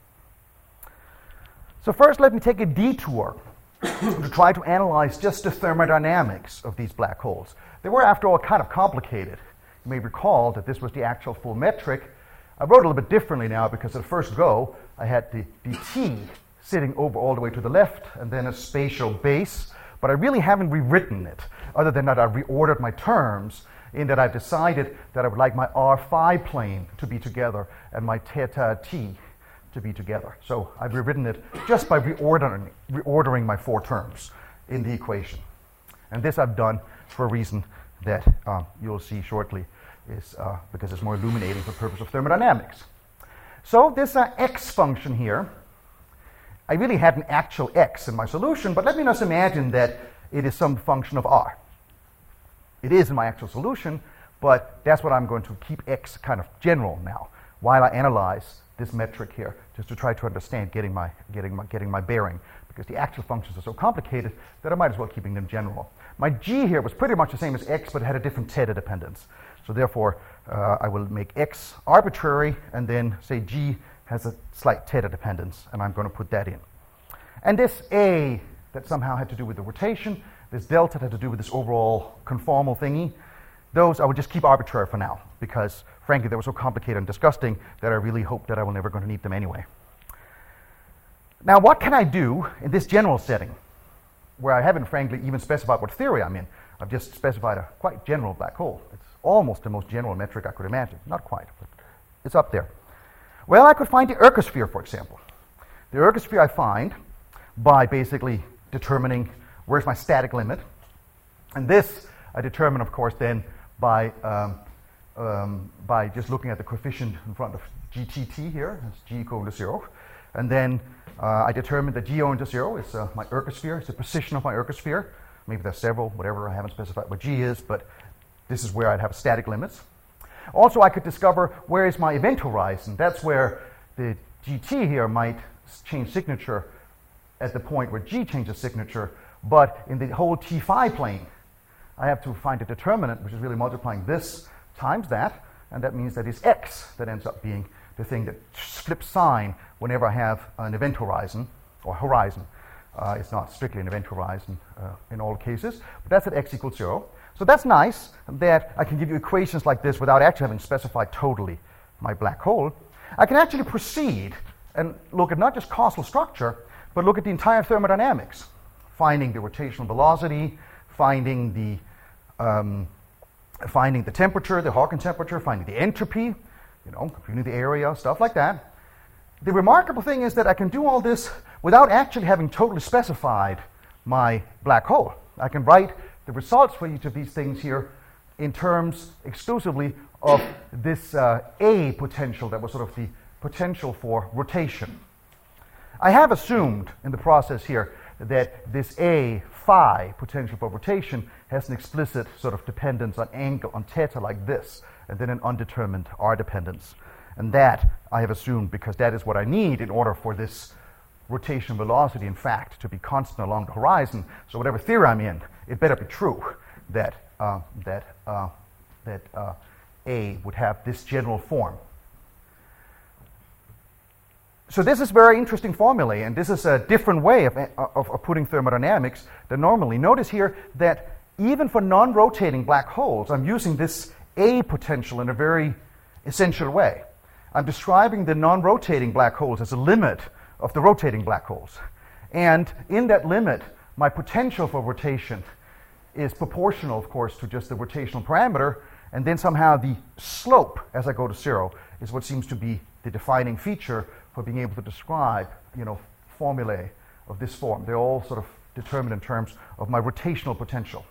So first, let me take a detour to try to analyze just the thermodynamics of these black holes. They were, after all, kind of complicated. You may recall that this was the actual full metric. I wrote a little bit differently now because at first go, I had the T sitting over all the way to the left and then a spatial base, but I really haven't rewritten it, other than that I've reordered my terms in that I've decided that I would like my R phi plane to be together and my theta T to be together. So I've rewritten it just by reordering my four terms. in the equation. And this I've done for a reason that you'll see shortly, is because it's more illuminating for the purpose of thermodynamics. So this x function here, I really had an actual x in my solution, but let me just imagine that it is some function of r. It is in my actual solution, but that's what I'm going to keep x kind of general now, while I analyze this metric here, just to try to understand getting my bearing, because the actual functions are so complicated that I might as well keeping them general. My g here was pretty much the same as x, but it had a different theta dependence. So therefore, I will make x arbitrary, and then say g has a slight theta dependence, and I'm going to put that in. And this a that somehow had to do with the rotation, this delta had to do with this overall conformal thingy, those I would just keep arbitrary for now, because frankly they were so complicated and disgusting that I really hope that I will never going to need them anyway. Now what can I do in this general setting, where I haven't frankly even specified what theory I'm in? I've just specified a quite general black hole. It's almost the most general metric I could imagine. Not quite, but it's up there. Well, I could find the ergosphere, for example. The ergosphere I find by basically determining where's my static limit. And this I determine, of course, then by just looking at the coefficient in front of GTT here, that's g equal to 0. And then I determine that g owing to 0 is my ergosphere, it's the position of my ergosphere. Maybe there's several, whatever, I haven't specified what g is, but this is where I'd have static limits. Also, I could discover where is my event horizon. That's where the GT here might change signature at the point where g changes signature, but in the whole T5 plane, I have to find a determinant, which is really multiplying this times that, and that means that it's x that ends up being the thing that flips sign whenever I have an event horizon, or horizon. It's not strictly an event horizon in all cases, but that's at x equals 0. So that's nice that I can give you equations like this without actually having specified totally my black hole. I can actually proceed and look at not just causal structure, but look at the entire thermodynamics, finding the rotational velocity, finding the temperature, the Hawking temperature, finding the entropy, computing the area, stuff like that. The remarkable thing is that I can do all this without actually having totally specified my black hole. I can write the results for each of these things here in terms exclusively of this A potential that was sort of the potential for rotation. I have assumed in the process here that this A phi potential for rotation has an explicit sort of dependence on angle, on theta like this, and then an undetermined R dependence. And that I have assumed because that is what I need in order for this rotation velocity, in fact, to be constant along the horizon. So whatever theory I'm in, it better be true that A would have this general form. So this is very interesting formulae, and this is a different way of putting thermodynamics than normally. Notice here that even for non-rotating black holes, I'm using this A potential in a very essential way. I'm describing the non-rotating black holes as a limit of the rotating black holes. And in that limit, my potential for rotation is proportional, of course, to just the rotational parameter, and then somehow the slope as I go to 0 is what seems to be the defining feature for being able to describe, formulae of this form. They're all sort of determined in terms of my rotational potential.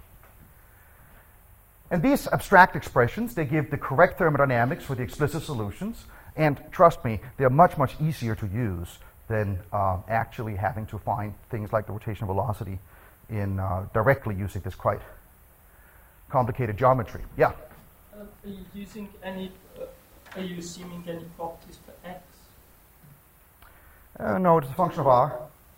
And these abstract expressions, they give the correct thermodynamics for the explicit solutions, and trust me, they're much, much easier to use than actually having to find things like the rotational velocity in directly using this quite complicated geometry. Yeah? Are you using any, are you assuming any properties for x? No, it's a function of r.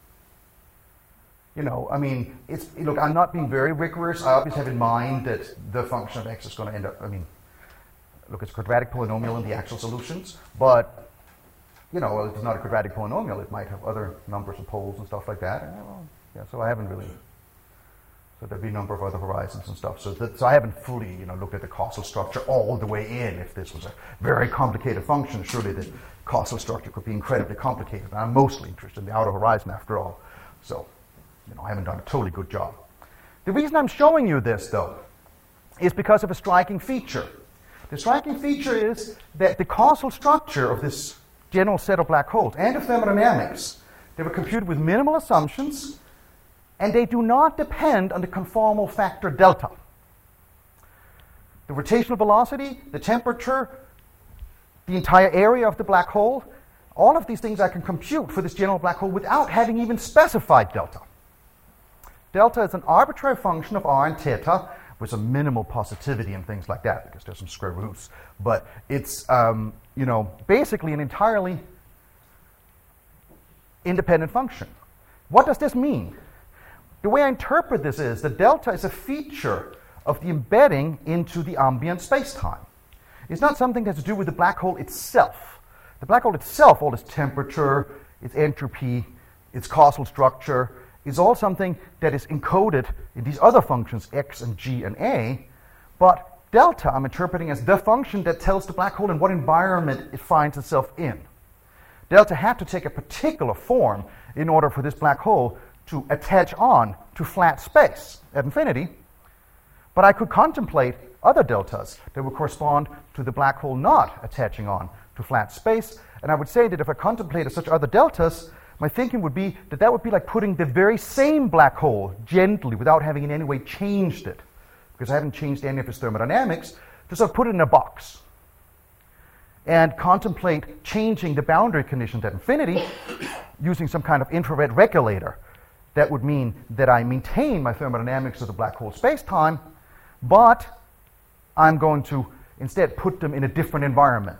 Look, I'm not being very rigorous. I always have in mind that the function of x is going to end up, look, it's a quadratic polynomial in the actual solutions, but, if it's not a quadratic polynomial, it might have other numbers of poles and stuff like that. So I haven't really, so there'd be a number of other horizons and stuff. So I haven't fully, looked at the causal structure all the way in. If this was a very complicated function, surely the causal structure could be incredibly complicated. I'm mostly interested in the outer horizon after all. So, I haven't done a totally good job. The reason I'm showing you this, though, is because of a striking feature. The striking feature is that the causal structure of this general set of black holes and of thermodynamics, they were computed with minimal assumptions and they do not depend on the conformal factor delta. The rotational velocity, the temperature, the entire area of the black hole, all of these things I can compute for this general black hole without having even specified delta. Delta is an arbitrary function of r and theta with some minimal positivity and things like that because there's some square roots. But it's basically an entirely independent function. What does this mean? The way I interpret this is that delta is a feature of the embedding into the ambient space-time. It's not something that has to do with the black hole itself. The black hole itself, all its temperature, its entropy, its causal structure, is all something that is encoded in these other functions, x and g and a, but delta I'm interpreting as the function that tells the black hole in what environment it finds itself in. Delta had to take a particular form in order for this black hole to attach on to flat space at infinity, but I could contemplate other deltas that would correspond to the black hole not attaching on to flat space, and I would say that if I contemplated such other deltas, my thinking would be that that would be like putting the very same black hole gently, without having in any way changed it, because I haven't changed any of its thermodynamics, to sort of put it in a box and contemplate changing the boundary conditions at infinity using some kind of infrared regulator. That would mean that I maintain my thermodynamics of the black hole space-time, but I'm going to instead put them in a different environment.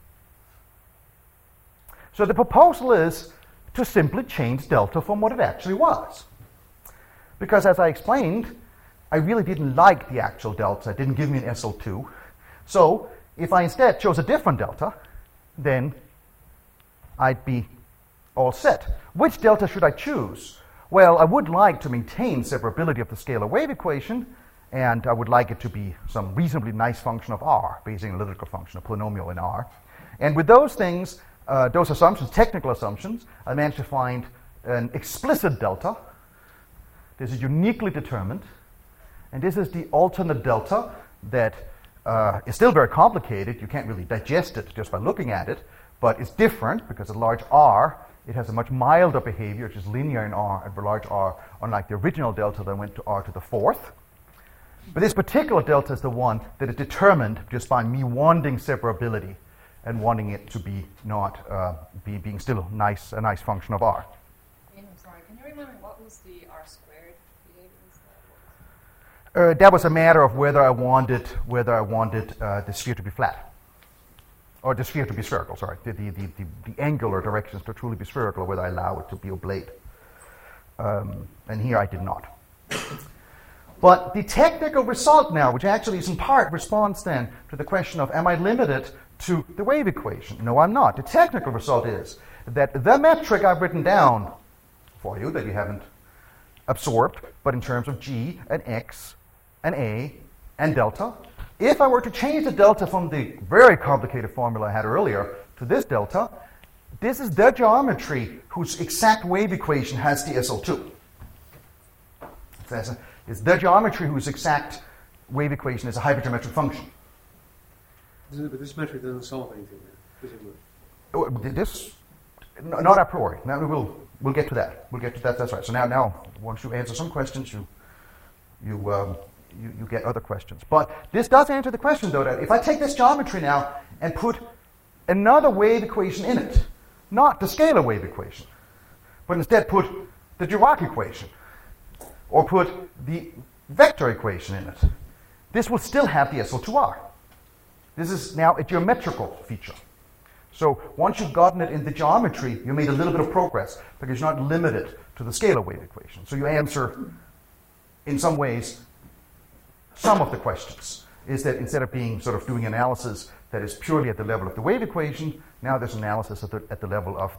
So the proposal is to simply change delta from what it actually was. Because as I explained, I really didn't like the actual delta. It didn't give me an SL2. So if I instead chose a different delta, then I'd be all set. Which delta should I choose? Well, I would like to maintain separability of the scalar wave equation, and I would like it to be some reasonably nice function of r, Bayesian analytical function, a polynomial in r. And with those things, those assumptions, technical assumptions, I managed to find an explicit delta. This is uniquely determined, and this is the alternate delta that is still very complicated. You can't really digest it just by looking at it, but it's different because at large r, it has a much milder behavior, which is linear in r at large r, unlike the original delta that went to r to the fourth. But this particular delta is the one that is determined just by me wanting separability and wanting it to be not being still a nice function of r. I'm sorry, can you remind me what was the r squared behavior? That was a matter of whether I wanted the sphere to be flat, or the sphere to be spherical. Sorry, the angular directions to truly be spherical, or whether I allow it to be oblate. And here I did not. But the technical result now, which actually is in part responds then to the question of, am I limited to the wave equation? No, I'm not. The technical result is that the metric I've written down for you, that you haven't absorbed, but in terms of g and x and a and delta, if I were to change the delta from the very complicated formula I had earlier to this delta, this is the geometry whose exact wave equation has the SL2. It's the geometry whose exact wave equation is a hypergeometric function. But this metric doesn't solve anything then, presumably. This, not a priori. Now we'll get to that. We'll get to that. That's right. So now once you answer some questions, you get other questions. But this does answer the question, though, that if I take this geometry now and put another wave equation in it, not the scalar wave equation, but instead put the Dirac equation, or put the vector equation in it, this will still have the SL2R. This is now a geometrical feature. So once you've gotten it in the geometry, you made a little bit of progress, because you're not limited to the scalar wave equation. So you answer, in some ways, some of the questions. Is that instead of being sort of doing analysis that is purely at the level of the wave equation, now there's analysis at the level of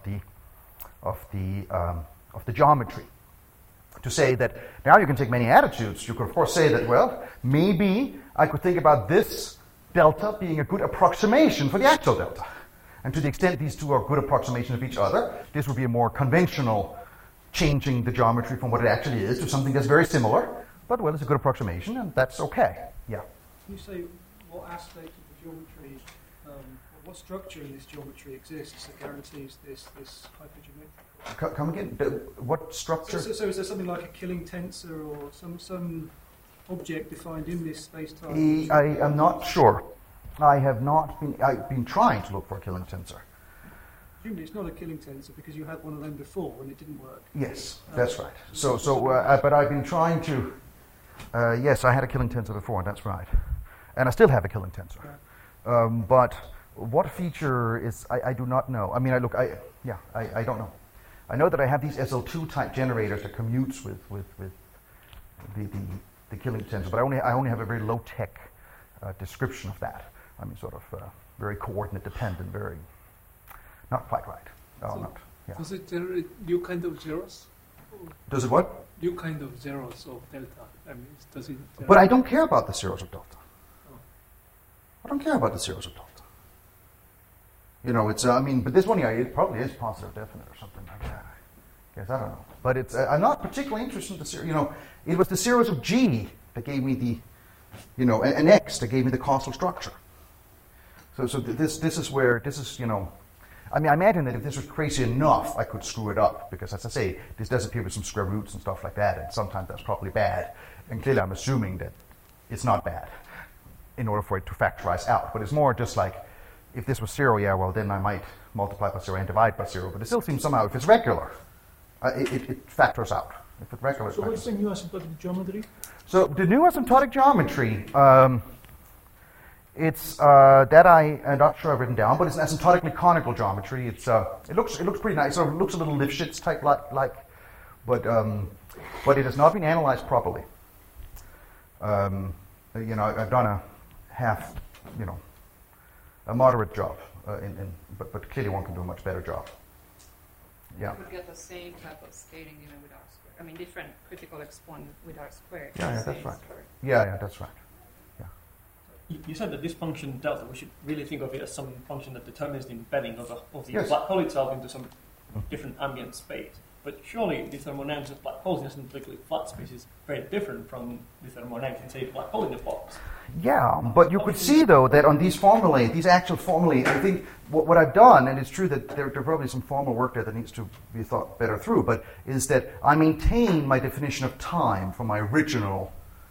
the geometry. To say that now you can take many attitudes. You could of course say that, well, maybe I could think about this delta being a good approximation for the actual delta. And to the extent these two are good approximations of each other, this would be a more conventional changing the geometry from what it actually is to something that's very similar. But, well, it's a good approximation, and that's okay. Yeah. Can you say what aspect of the geometry, what structure in this geometry exists that guarantees this hypergeometrical Come again? What structure? So is there something like a killing tensor or some object defined in this space-time? I am not sure. I've been trying to look for a killing tensor. Presumably it's not a killing tensor because you had one of them before and it didn't work. Yes, that's right. But I've been trying to. Yes, I had a killing tensor before, that's right, and I still have a killing tensor. Yeah. But what feature is? I do not know. I mean, I don't know. I know that I have these SL2 type generators that commutes with the killing tensor, but I only have a very low tech description of that. I mean, sort of very coordinate dependent, very not quite right. No, So not. Yeah. Does it generate new kind of zeros? Does it what? New kind of zeros of delta. I mean, does it? But I don't care about the zeros of delta. I don't care about the zeros of delta. You know, it's. I mean, but this one, it probably is positive definite or something like that. I guess I don't know. But it's. I'm not particularly interested in the zero. You know, it was the zeros of G that gave me the, you know, and X that gave me the causal structure. So this is where this is. You know, I mean, I imagine that if this was crazy enough, I could screw it up because, as I say, this does appear with some square roots and stuff like that, and sometimes that's probably bad. And clearly, I'm assuming that it's not bad in order for it to factorize out. But it's more just like, if this was 0, yeah, well, then I might multiply by 0 and divide by 0. But it still seems somehow, if it's regular, it factors out. If it's regular, So what's the new asymptotic geometry? So the new asymptotic geometry, it's that I'm not sure I've written down, but it's an asymptotically conical geometry. It's it looks pretty nice. So it looks a little Lifshitz type like, but it has not been analyzed properly. You know, I've done a half, you know, a moderate job, but clearly one can do a much better job. Yeah. We would get the same type of scaling even with R-squared. I mean, different critical exponent with R-squared. Yeah, that's right. Yeah, that's right. You said that this function delta, we should really think of it as some function that determines the embedding of the Yes. black hole itself into some different ambient space. But surely the thermodynamics of black holes in a particularly flat space is very different from the thermodynamics in, say, a black hole in a box. Yeah, but you could see, though, that on these formulae, these actual formulae, I think what I've done, and it's true that there probably some formal work there that needs to be thought better through, but is that I maintain my definition of time from my original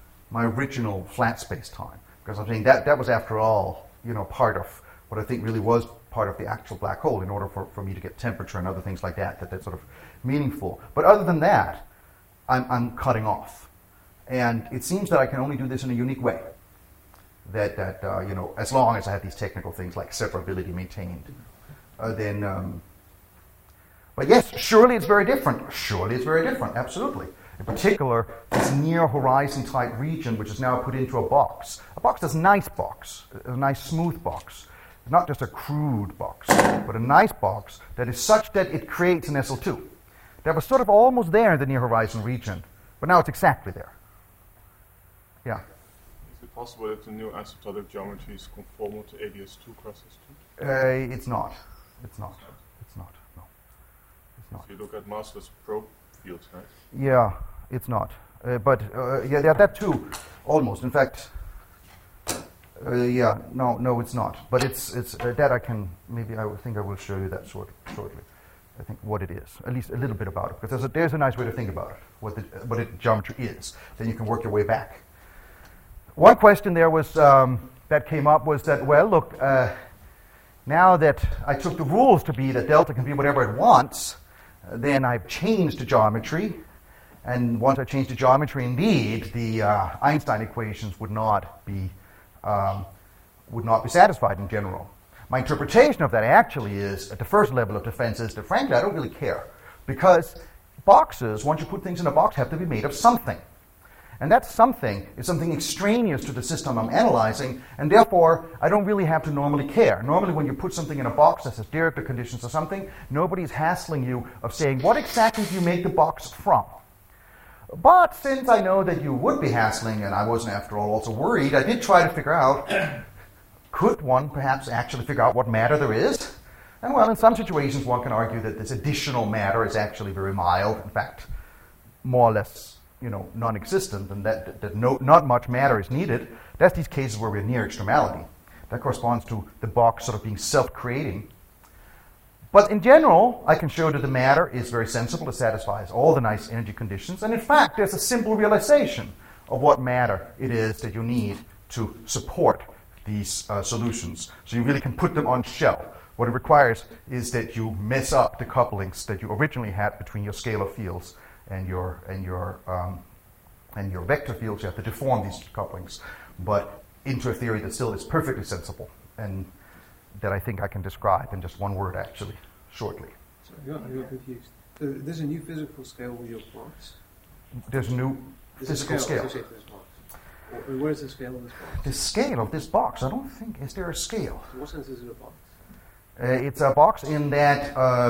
flat space time. Because I'm saying that was, after all, you know, part of what I think really was part of the actual black hole in order for me to get temperature and other things like that's sort of meaningful. But other than that, I'm cutting off. And it seems that I can only do this in a unique way. That you know, as long as I have these technical things like separability maintained, then. But yes, surely it's very different. Surely it's very different. Absolutely. In particular, this near horizon type region, which is now put into a box. A box that's a nice box, a nice smooth box. Not just a crude box, but a nice box that is such that it creates an SL2. That was sort of almost there in the near horizon region, but now it's exactly there. Yeah. Is it possible that the new asymptotic geometry is conformal to ADS2 cross S2? It's not. It's not. It's not. No. It's not. So you look at massless probe fields, right? Yeah, it's not. But yeah, that too, almost. In fact, yeah, no, it's not. But it's that I can maybe I think I will show you that shortly. I think what it is, at least a little bit about it, because there's a nice way to think about it, what the geometry is. Then you can work your way back. One question there was that came up was that, well, look, now that I took the rules to be that delta can be whatever it wants, then I've changed the geometry, and once I changed the geometry, indeed, the Einstein equations would not be satisfied in general. My interpretation of that actually is, at the first level of defense, is that frankly I don't really care, because boxes, once you put things in a box, have to be made of something. And that something is something extraneous to the system I'm analyzing, and therefore I don't really have to normally care. Normally when you put something in a box that has Dirichlet conditions or something, nobody's hassling you of saying, what exactly do you make the box from? But since I know that you would be hassling, and I wasn't after all also worried, I did try to figure out, could one perhaps actually figure out what matter there is? And well, in some situations one can argue that this additional matter is actually very mild, in fact, more or less, you know, non-existent, and that not much matter is needed. That's these cases where we're near extremality. That corresponds to the box sort of being self-creating. But in general, I can show that the matter is very sensible. It satisfies all the nice energy conditions. And in fact, there's a simple realization of what matter it is that you need to support these solutions. So you really can put them on shell. What it requires is that you mess up the couplings that you originally had between your scalar fields and your vector fields. You have to deform these couplings, but into a theory that still is perfectly sensible, and that I think I can describe in just one word, actually, shortly. Sorry, I got confused. So there's a new physical scale with your box. There's a new physical scale. Associated with this box. Where is the scale of this box? The scale of this box, I don't think, is there a scale? In what sense is it a box? It's a box in that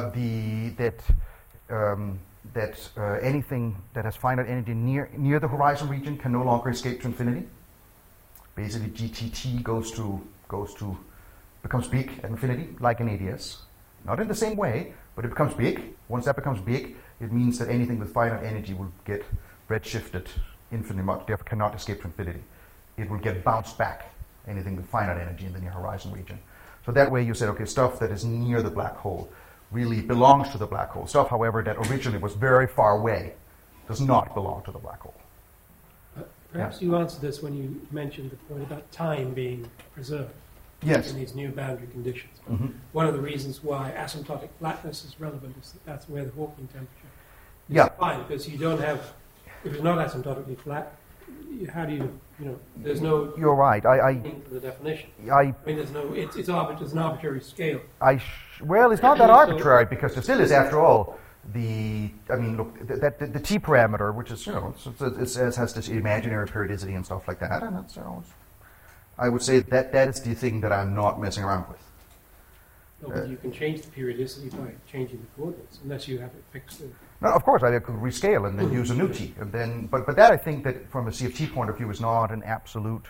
anything that has finite energy near the horizon region can no longer escape to infinity. Basically, GTT becomes big at infinity, like in ADS. Not in the same way, but it becomes big. Once that becomes big, it means that anything with finite energy will get redshifted infinitely much, therefore cannot escape to infinity. It will get bounced back, anything with finite energy in the near horizon region. So that way you said, okay, stuff that is near the black hole really belongs to the black hole. Stuff, however, that originally was very far away does not belong to the black hole. Perhaps you answered this when you mentioned the point about time being preserved Yes. in these new boundary conditions. Mm-hmm. One of the reasons why asymptotic flatness is relevant is that that's where the Hawking temperature is Yeah. defined, because you don't have, if it's not asymptotically flat, how do you, there's no... You're right. into the definition. I mean, there's no, it's an arbitrary scale. Well, it's not that arbitrary, because there still is, after all, the T parameter, which is, it has this imaginary periodicity and stuff like that, and it's, I would say that is the thing that I'm not messing around with. No, but you can change the periodicity by changing the coordinates, unless you have it fixed. No, of course, I could rescale and then use a new T, and then, but that I think that from a CFT point of view is not an absolute.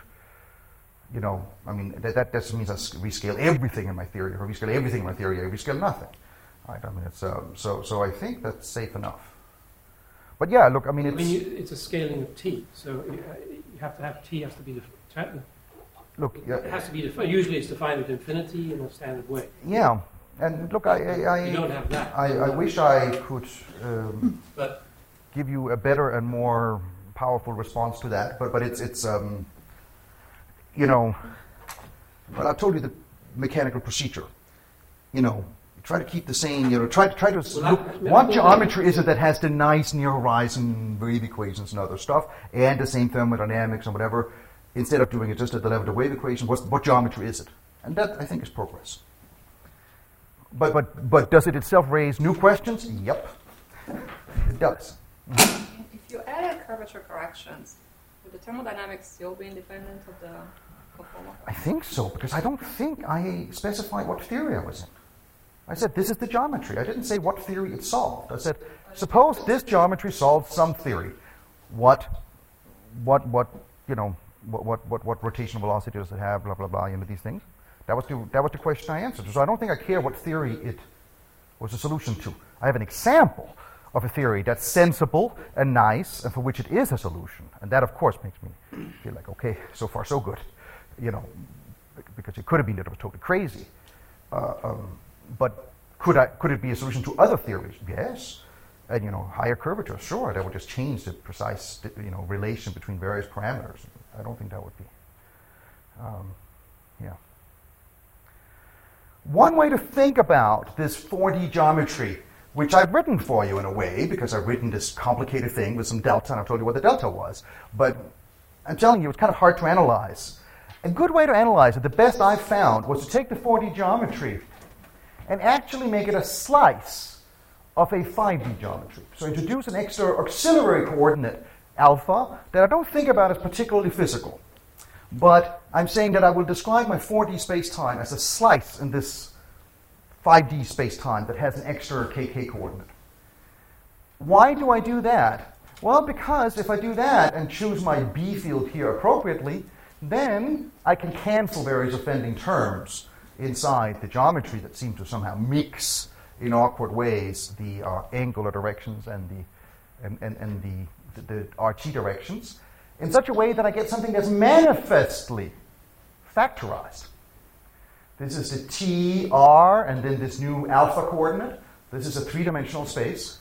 That just means I rescale everything in my theory. If I rescale everything in my theory, I rescale nothing. Right? I mean, it's so I think that's safe enough. But yeah, look, it's a scaling of T, so you have to have T has to be defined. Look, yeah. It has to be defined. Usually, it's defined with infinity in a standard way. Yeah, and look, you don't have that. I wish I could give you a better and more powerful response to that, but it's well, I've told you the mechanical procedure. Try to keep the same. Try to look. What geometry is it that has the nice near horizon wave equations and other stuff, and the same thermodynamics and whatever? Instead of doing it just at the level of the wave equation, what geometry is it? And that, I think, is progress. But does it itself raise new questions? Yep, it does. If you added curvature corrections, would the thermodynamics still be independent of the conformal? I think so, because I don't think I specified what theory I was in. I said, this is the geometry. I didn't say what theory it solved. I said, suppose this geometry solves some theory. What rotational velocity does it have, blah, blah, blah, these things. That was the question I answered. So I don't think I care what theory it was a solution to. I have an example of a theory that's sensible and nice, and for which it is a solution. And that, of course, makes me feel like, okay, so far so good. Because it could have been that it was totally crazy. But could it be a solution to other theories? Yes. And, higher curvature, sure, that would just change the precise, relation between various parameters. I don't think that would be. One way to think about this 4D geometry, which I've written for you in a way, because I've written this complicated thing with some delta, and I've told you what the delta was. But I'm telling you, it's kind of hard to analyze. A good way to analyze it, the best I've found, was to take the 4D geometry and actually make it a slice of a 5D geometry. So introduce an extra auxiliary coordinate, alpha, that I don't think about as particularly physical. But I'm saying that I will describe my 4D space-time as a slice in this 5D space-time that has an extra kk coordinate. Why do I do that? Well, because if I do that and choose my B field here appropriately, then I can cancel various offending terms inside the geometry that seem to somehow mix in awkward ways the angular directions and the RT directions in such a way that I get something that's manifestly factorized. This is the T, R, and then this new alpha coordinate. This is a three-dimensional space.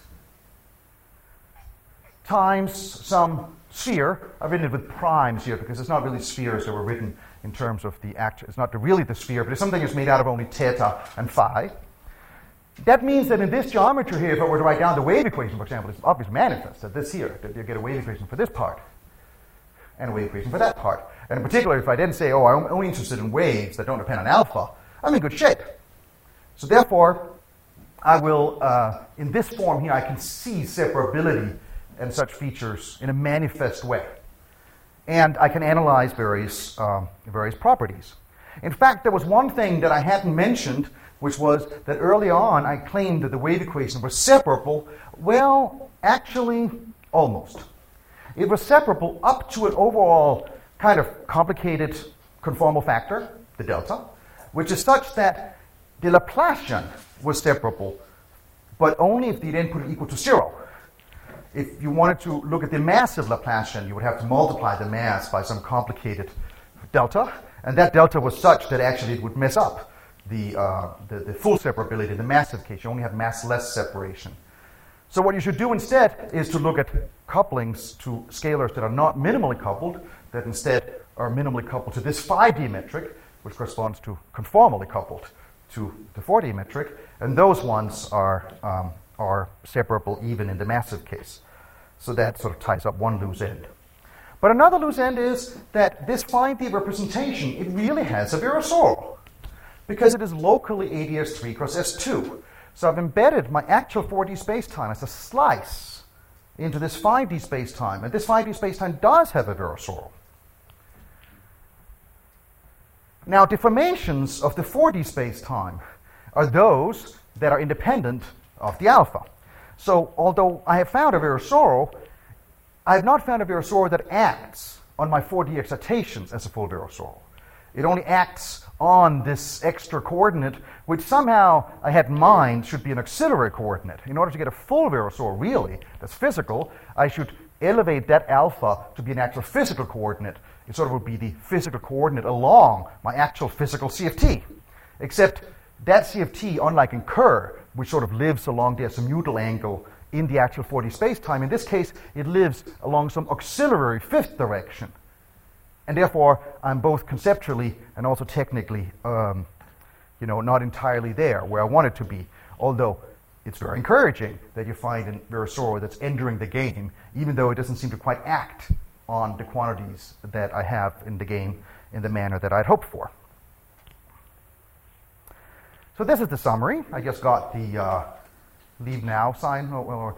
Times some sphere. I've written it with primes here because it's not really spheres that were written in terms of the actual. It's not really the sphere, but it's something that's made out of only theta and phi. That means that in this geometry here, if I were to write down the wave equation, for example, it's obviously manifest that this here, that you get a wave equation for this part and a wave equation for that part. And in particular, if I then say, oh, I'm only interested in waves that don't depend on alpha, I'm in good shape. So therefore, I will, in this form here, I can see separability and such features in a manifest way. And I can analyze various properties. In fact, there was one thing that I hadn't mentioned, which was that early on I claimed that the wave equation was separable. Well, actually, almost. It was separable up to an overall kind of complicated conformal factor, the delta, which is such that the Laplacian was separable, but only if the input equal to 0. If you wanted to look at the massive Laplacian, you would have to multiply the mass by some complicated delta, and that delta was such that actually it would mess up the full separability. In the massive case, you only have massless separation. So what you should do instead is to look at couplings to scalars that are not minimally coupled, that instead are minimally coupled to this 5D metric, which corresponds to conformally coupled to the 4D metric, and those ones are separable even in the massive case. So that sort of ties up one loose end. But another loose end is that this 5D representation, it really has a Virasoro, because it is locally ADS3 cross S2. So I've embedded my actual 4D spacetime as a slice into this 5D spacetime, and this 5D spacetime does have a Virasoro. Now, deformations of the 4D spacetime are those that are independent of the alpha. So, although I have found a Virasoro, I have not found a Virasoro that acts on my 4D excitations as a full Virasoro. It only acts on this extra coordinate, which somehow I had in mind should be an auxiliary coordinate. In order to get a full Virasoro, really, that's physical, I should elevate that alpha to be an actual physical coordinate. It sort of would be the physical coordinate along my actual physical CFT. Except that CFT, unlike in Kerr, which sort of lives along the azimuthal angle in the actual 4D spacetime, in this case, it lives along some auxiliary fifth direction. And therefore, I'm both conceptually and also technically, not entirely there where I want it to be. Although it's very encouraging that you find a Virasoro that's entering the game, even though it doesn't seem to quite act on the quantities that I have in the game in the manner that I'd hoped for. So this is the summary. I just got the leave now sign.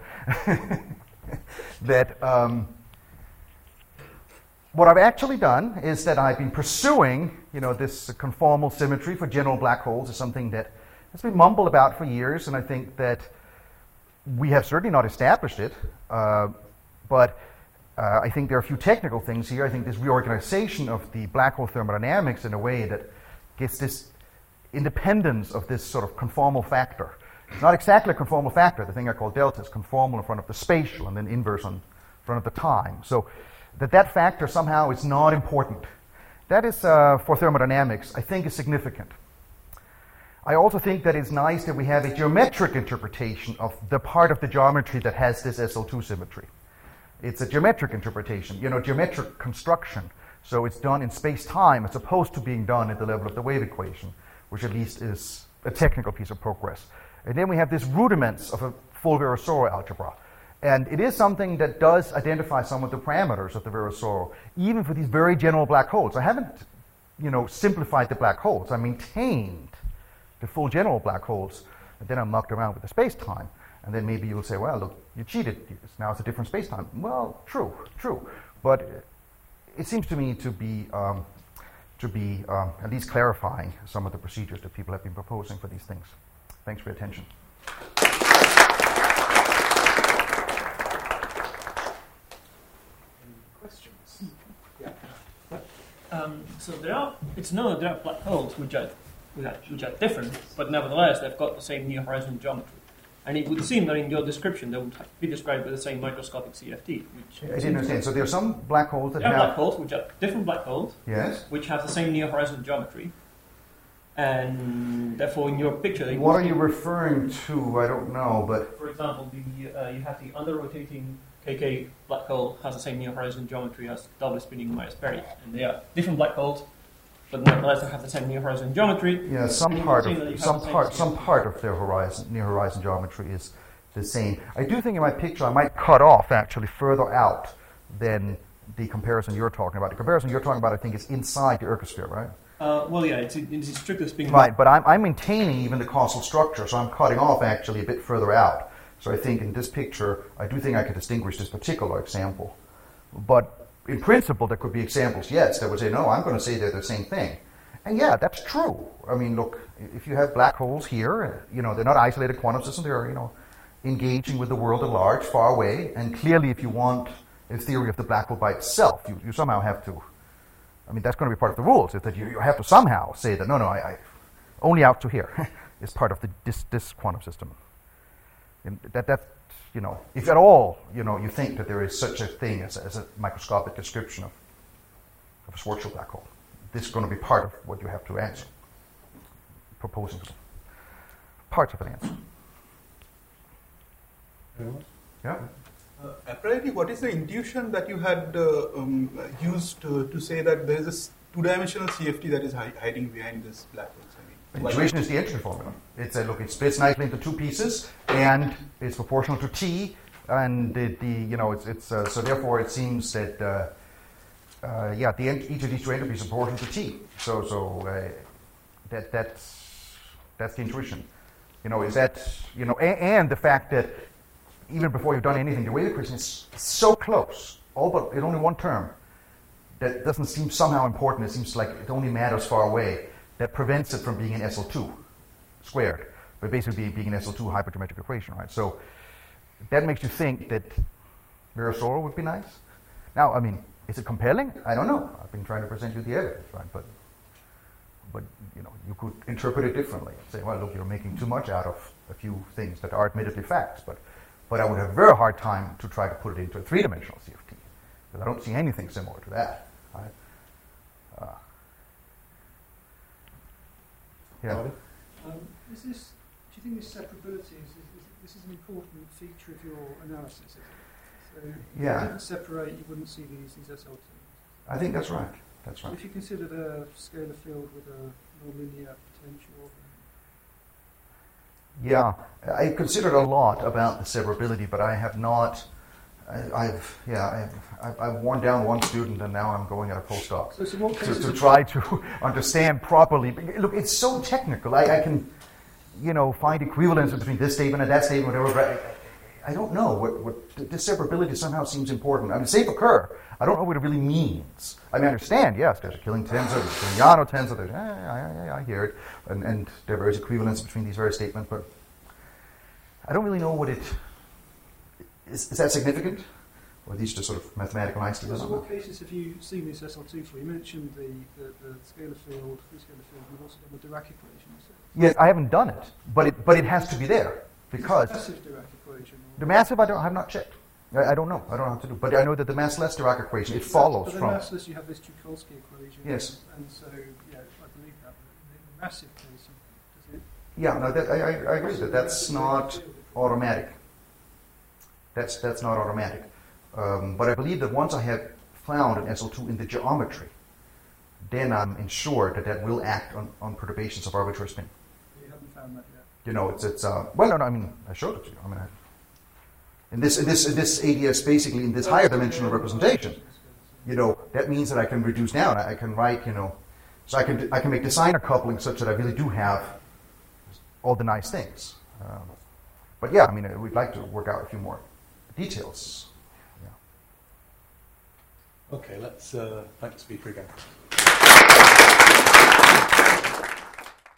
What I've actually done is that I've been pursuing, this conformal symmetry for general black holes is something that has been mumbled about for years, and I think that we have certainly not established it, but I think there are a few technical things here. I think this reorganization of the black hole thermodynamics in a way that gets this independence of this sort of conformal factor. It's not exactly a conformal factor. The thing I call delta is conformal in front of the spatial and then inverse in front of the time. So that factor somehow is not important. That is, for thermodynamics, I think is significant. I also think that it's nice that we have a geometric interpretation of the part of the geometry that has this SL2 symmetry. It's a geometric interpretation, geometric construction. So it's done in space-time as opposed to being done at the level of the wave equation, which at least is a technical piece of progress. And then we have these rudiments of a full Virasoro algebra. And it is something that does identify some of the parameters of the Virasoro, even for these very general black holes. I haven't, simplified the black holes. I maintained the full general black holes, and then I mucked around with the space-time. And then maybe you'll say, well, look, you cheated. Now it's a different space-time. Well, true. But it seems to me to be at least clarifying some of the procedures that people have been proposing for these things. Thanks for your attention. Questions? Yeah. So it's known that there are black holes which are different, but nevertheless they've got the same near horizon geometry. And it would seem that in your description they would be described with the same microscopic CFT. I didn't understand. So there are some black holes that have black holes which are different black holes, yes, which have the same near horizon geometry, And therefore, in your picture, What are you referring to? I don't know, but for example, you have the under-rotating KK black hole has the same near horizon geometry as doubly spinning Myers Berry, and they are different black holes, but nevertheless they have the same near horizon geometry. yeah, some part of their near horizon geometry is the same. I do think in my picture I might cut off actually further out than the comparison you're talking about. The comparison you're talking about, I think, is inside the ergosphere, right? Well, yeah, it's strictly speaking. Right, but I'm maintaining even the causal structure, so I'm cutting off actually a bit further out. So I think in this picture, I do think I can distinguish this particular example. But in principle, there could be examples, yes, that would say, no, I'm going to say they're the same thing. And yeah, that's true. I mean, look, if you have black holes here, they're not isolated quantum systems, they're, engaging with the world at large, far away, and clearly if you want a theory of the black hole by itself, you somehow have to, that's going to be part of the rules, is that you have to somehow say that, no, I only out to here is part of this quantum system. And that's, if at all, you think that there is such a thing as a microscopic description of a Schwarzschild black hole, this is going to be part of what you have to answer, proposing parts of an answer. Yeah. Apparently, what is the intuition that you had used to say that there is a two-dimensional CFT that is hiding behind this black hole? Intuition is the entropy formula. It splits nicely into two pieces, and it's proportional to T, and so therefore it seems that each of these two entropies is proportional to T. So that's the intuition. And the fact that even before you've done anything, the wave equation is so close, all but in only one term, that doesn't seem somehow important. It seems like it only matters far away. That prevents it from being an SL2 squared, but basically being an SL2 hypergeometric equation, right? So that makes you think that Virasoro would be nice. Now, is it compelling? I don't know. I've been trying to present you the evidence, right? But you could interpret it differently. Say, well, look, you're making too much out of a few things that are admittedly facts, but I would have a very hard time to try to put it into a three-dimensional CFT, because I don't see anything similar to that, right? Yeah. Do you think this separability is an important feature of your analysis? Is it? So if you didn't separate, you wouldn't see these SL2s. I think that's right. That's right. If you considered a scalar field with a nonlinear potential. Yeah, I considered a lot about the separability, but I have not. I've worn down one student, and now I'm going at a postdoc to try to understand properly. Look, it's so technical. I can, find equivalence between this statement and that statement, whatever. But I don't know what this separability somehow seems important. Say for Kerr, I don't know what it really means. I understand. Yes, there's a killing tensor, there's a Giuliano tensor. I hear it, and there are various equivalence between these various statements, but I don't really know what it. Is that significant? Or are these just sort of mathematical ideas? So what cases have you seen this SL2 for? You mentioned the scalar field, free scalar field, and also done the Dirac equation. Yes, I haven't done it, but it has to be there, because... The massive Dirac equation? The massive, I have not checked. I don't know. I don't know how to do. But I know that the massless Dirac equation, it follows from... But the massless, you have this Tucholsky equation. Yes. And so, I believe that. The massive case, does it... Yeah, no, I agree that that's not automatic. That's not automatic. But I believe that once I have found an SL2 in the geometry, then I'm ensured that will act on perturbations of arbitrary spin. You haven't found that yet? I showed it to you. In this ADS, basically in this higher dimensional representation, that means that I can reduce down. I can write, so I can make designer coupling such that I really do have all the nice things. But yeah, we'd like to work out a few more details. Okay, let's thank the speaker again.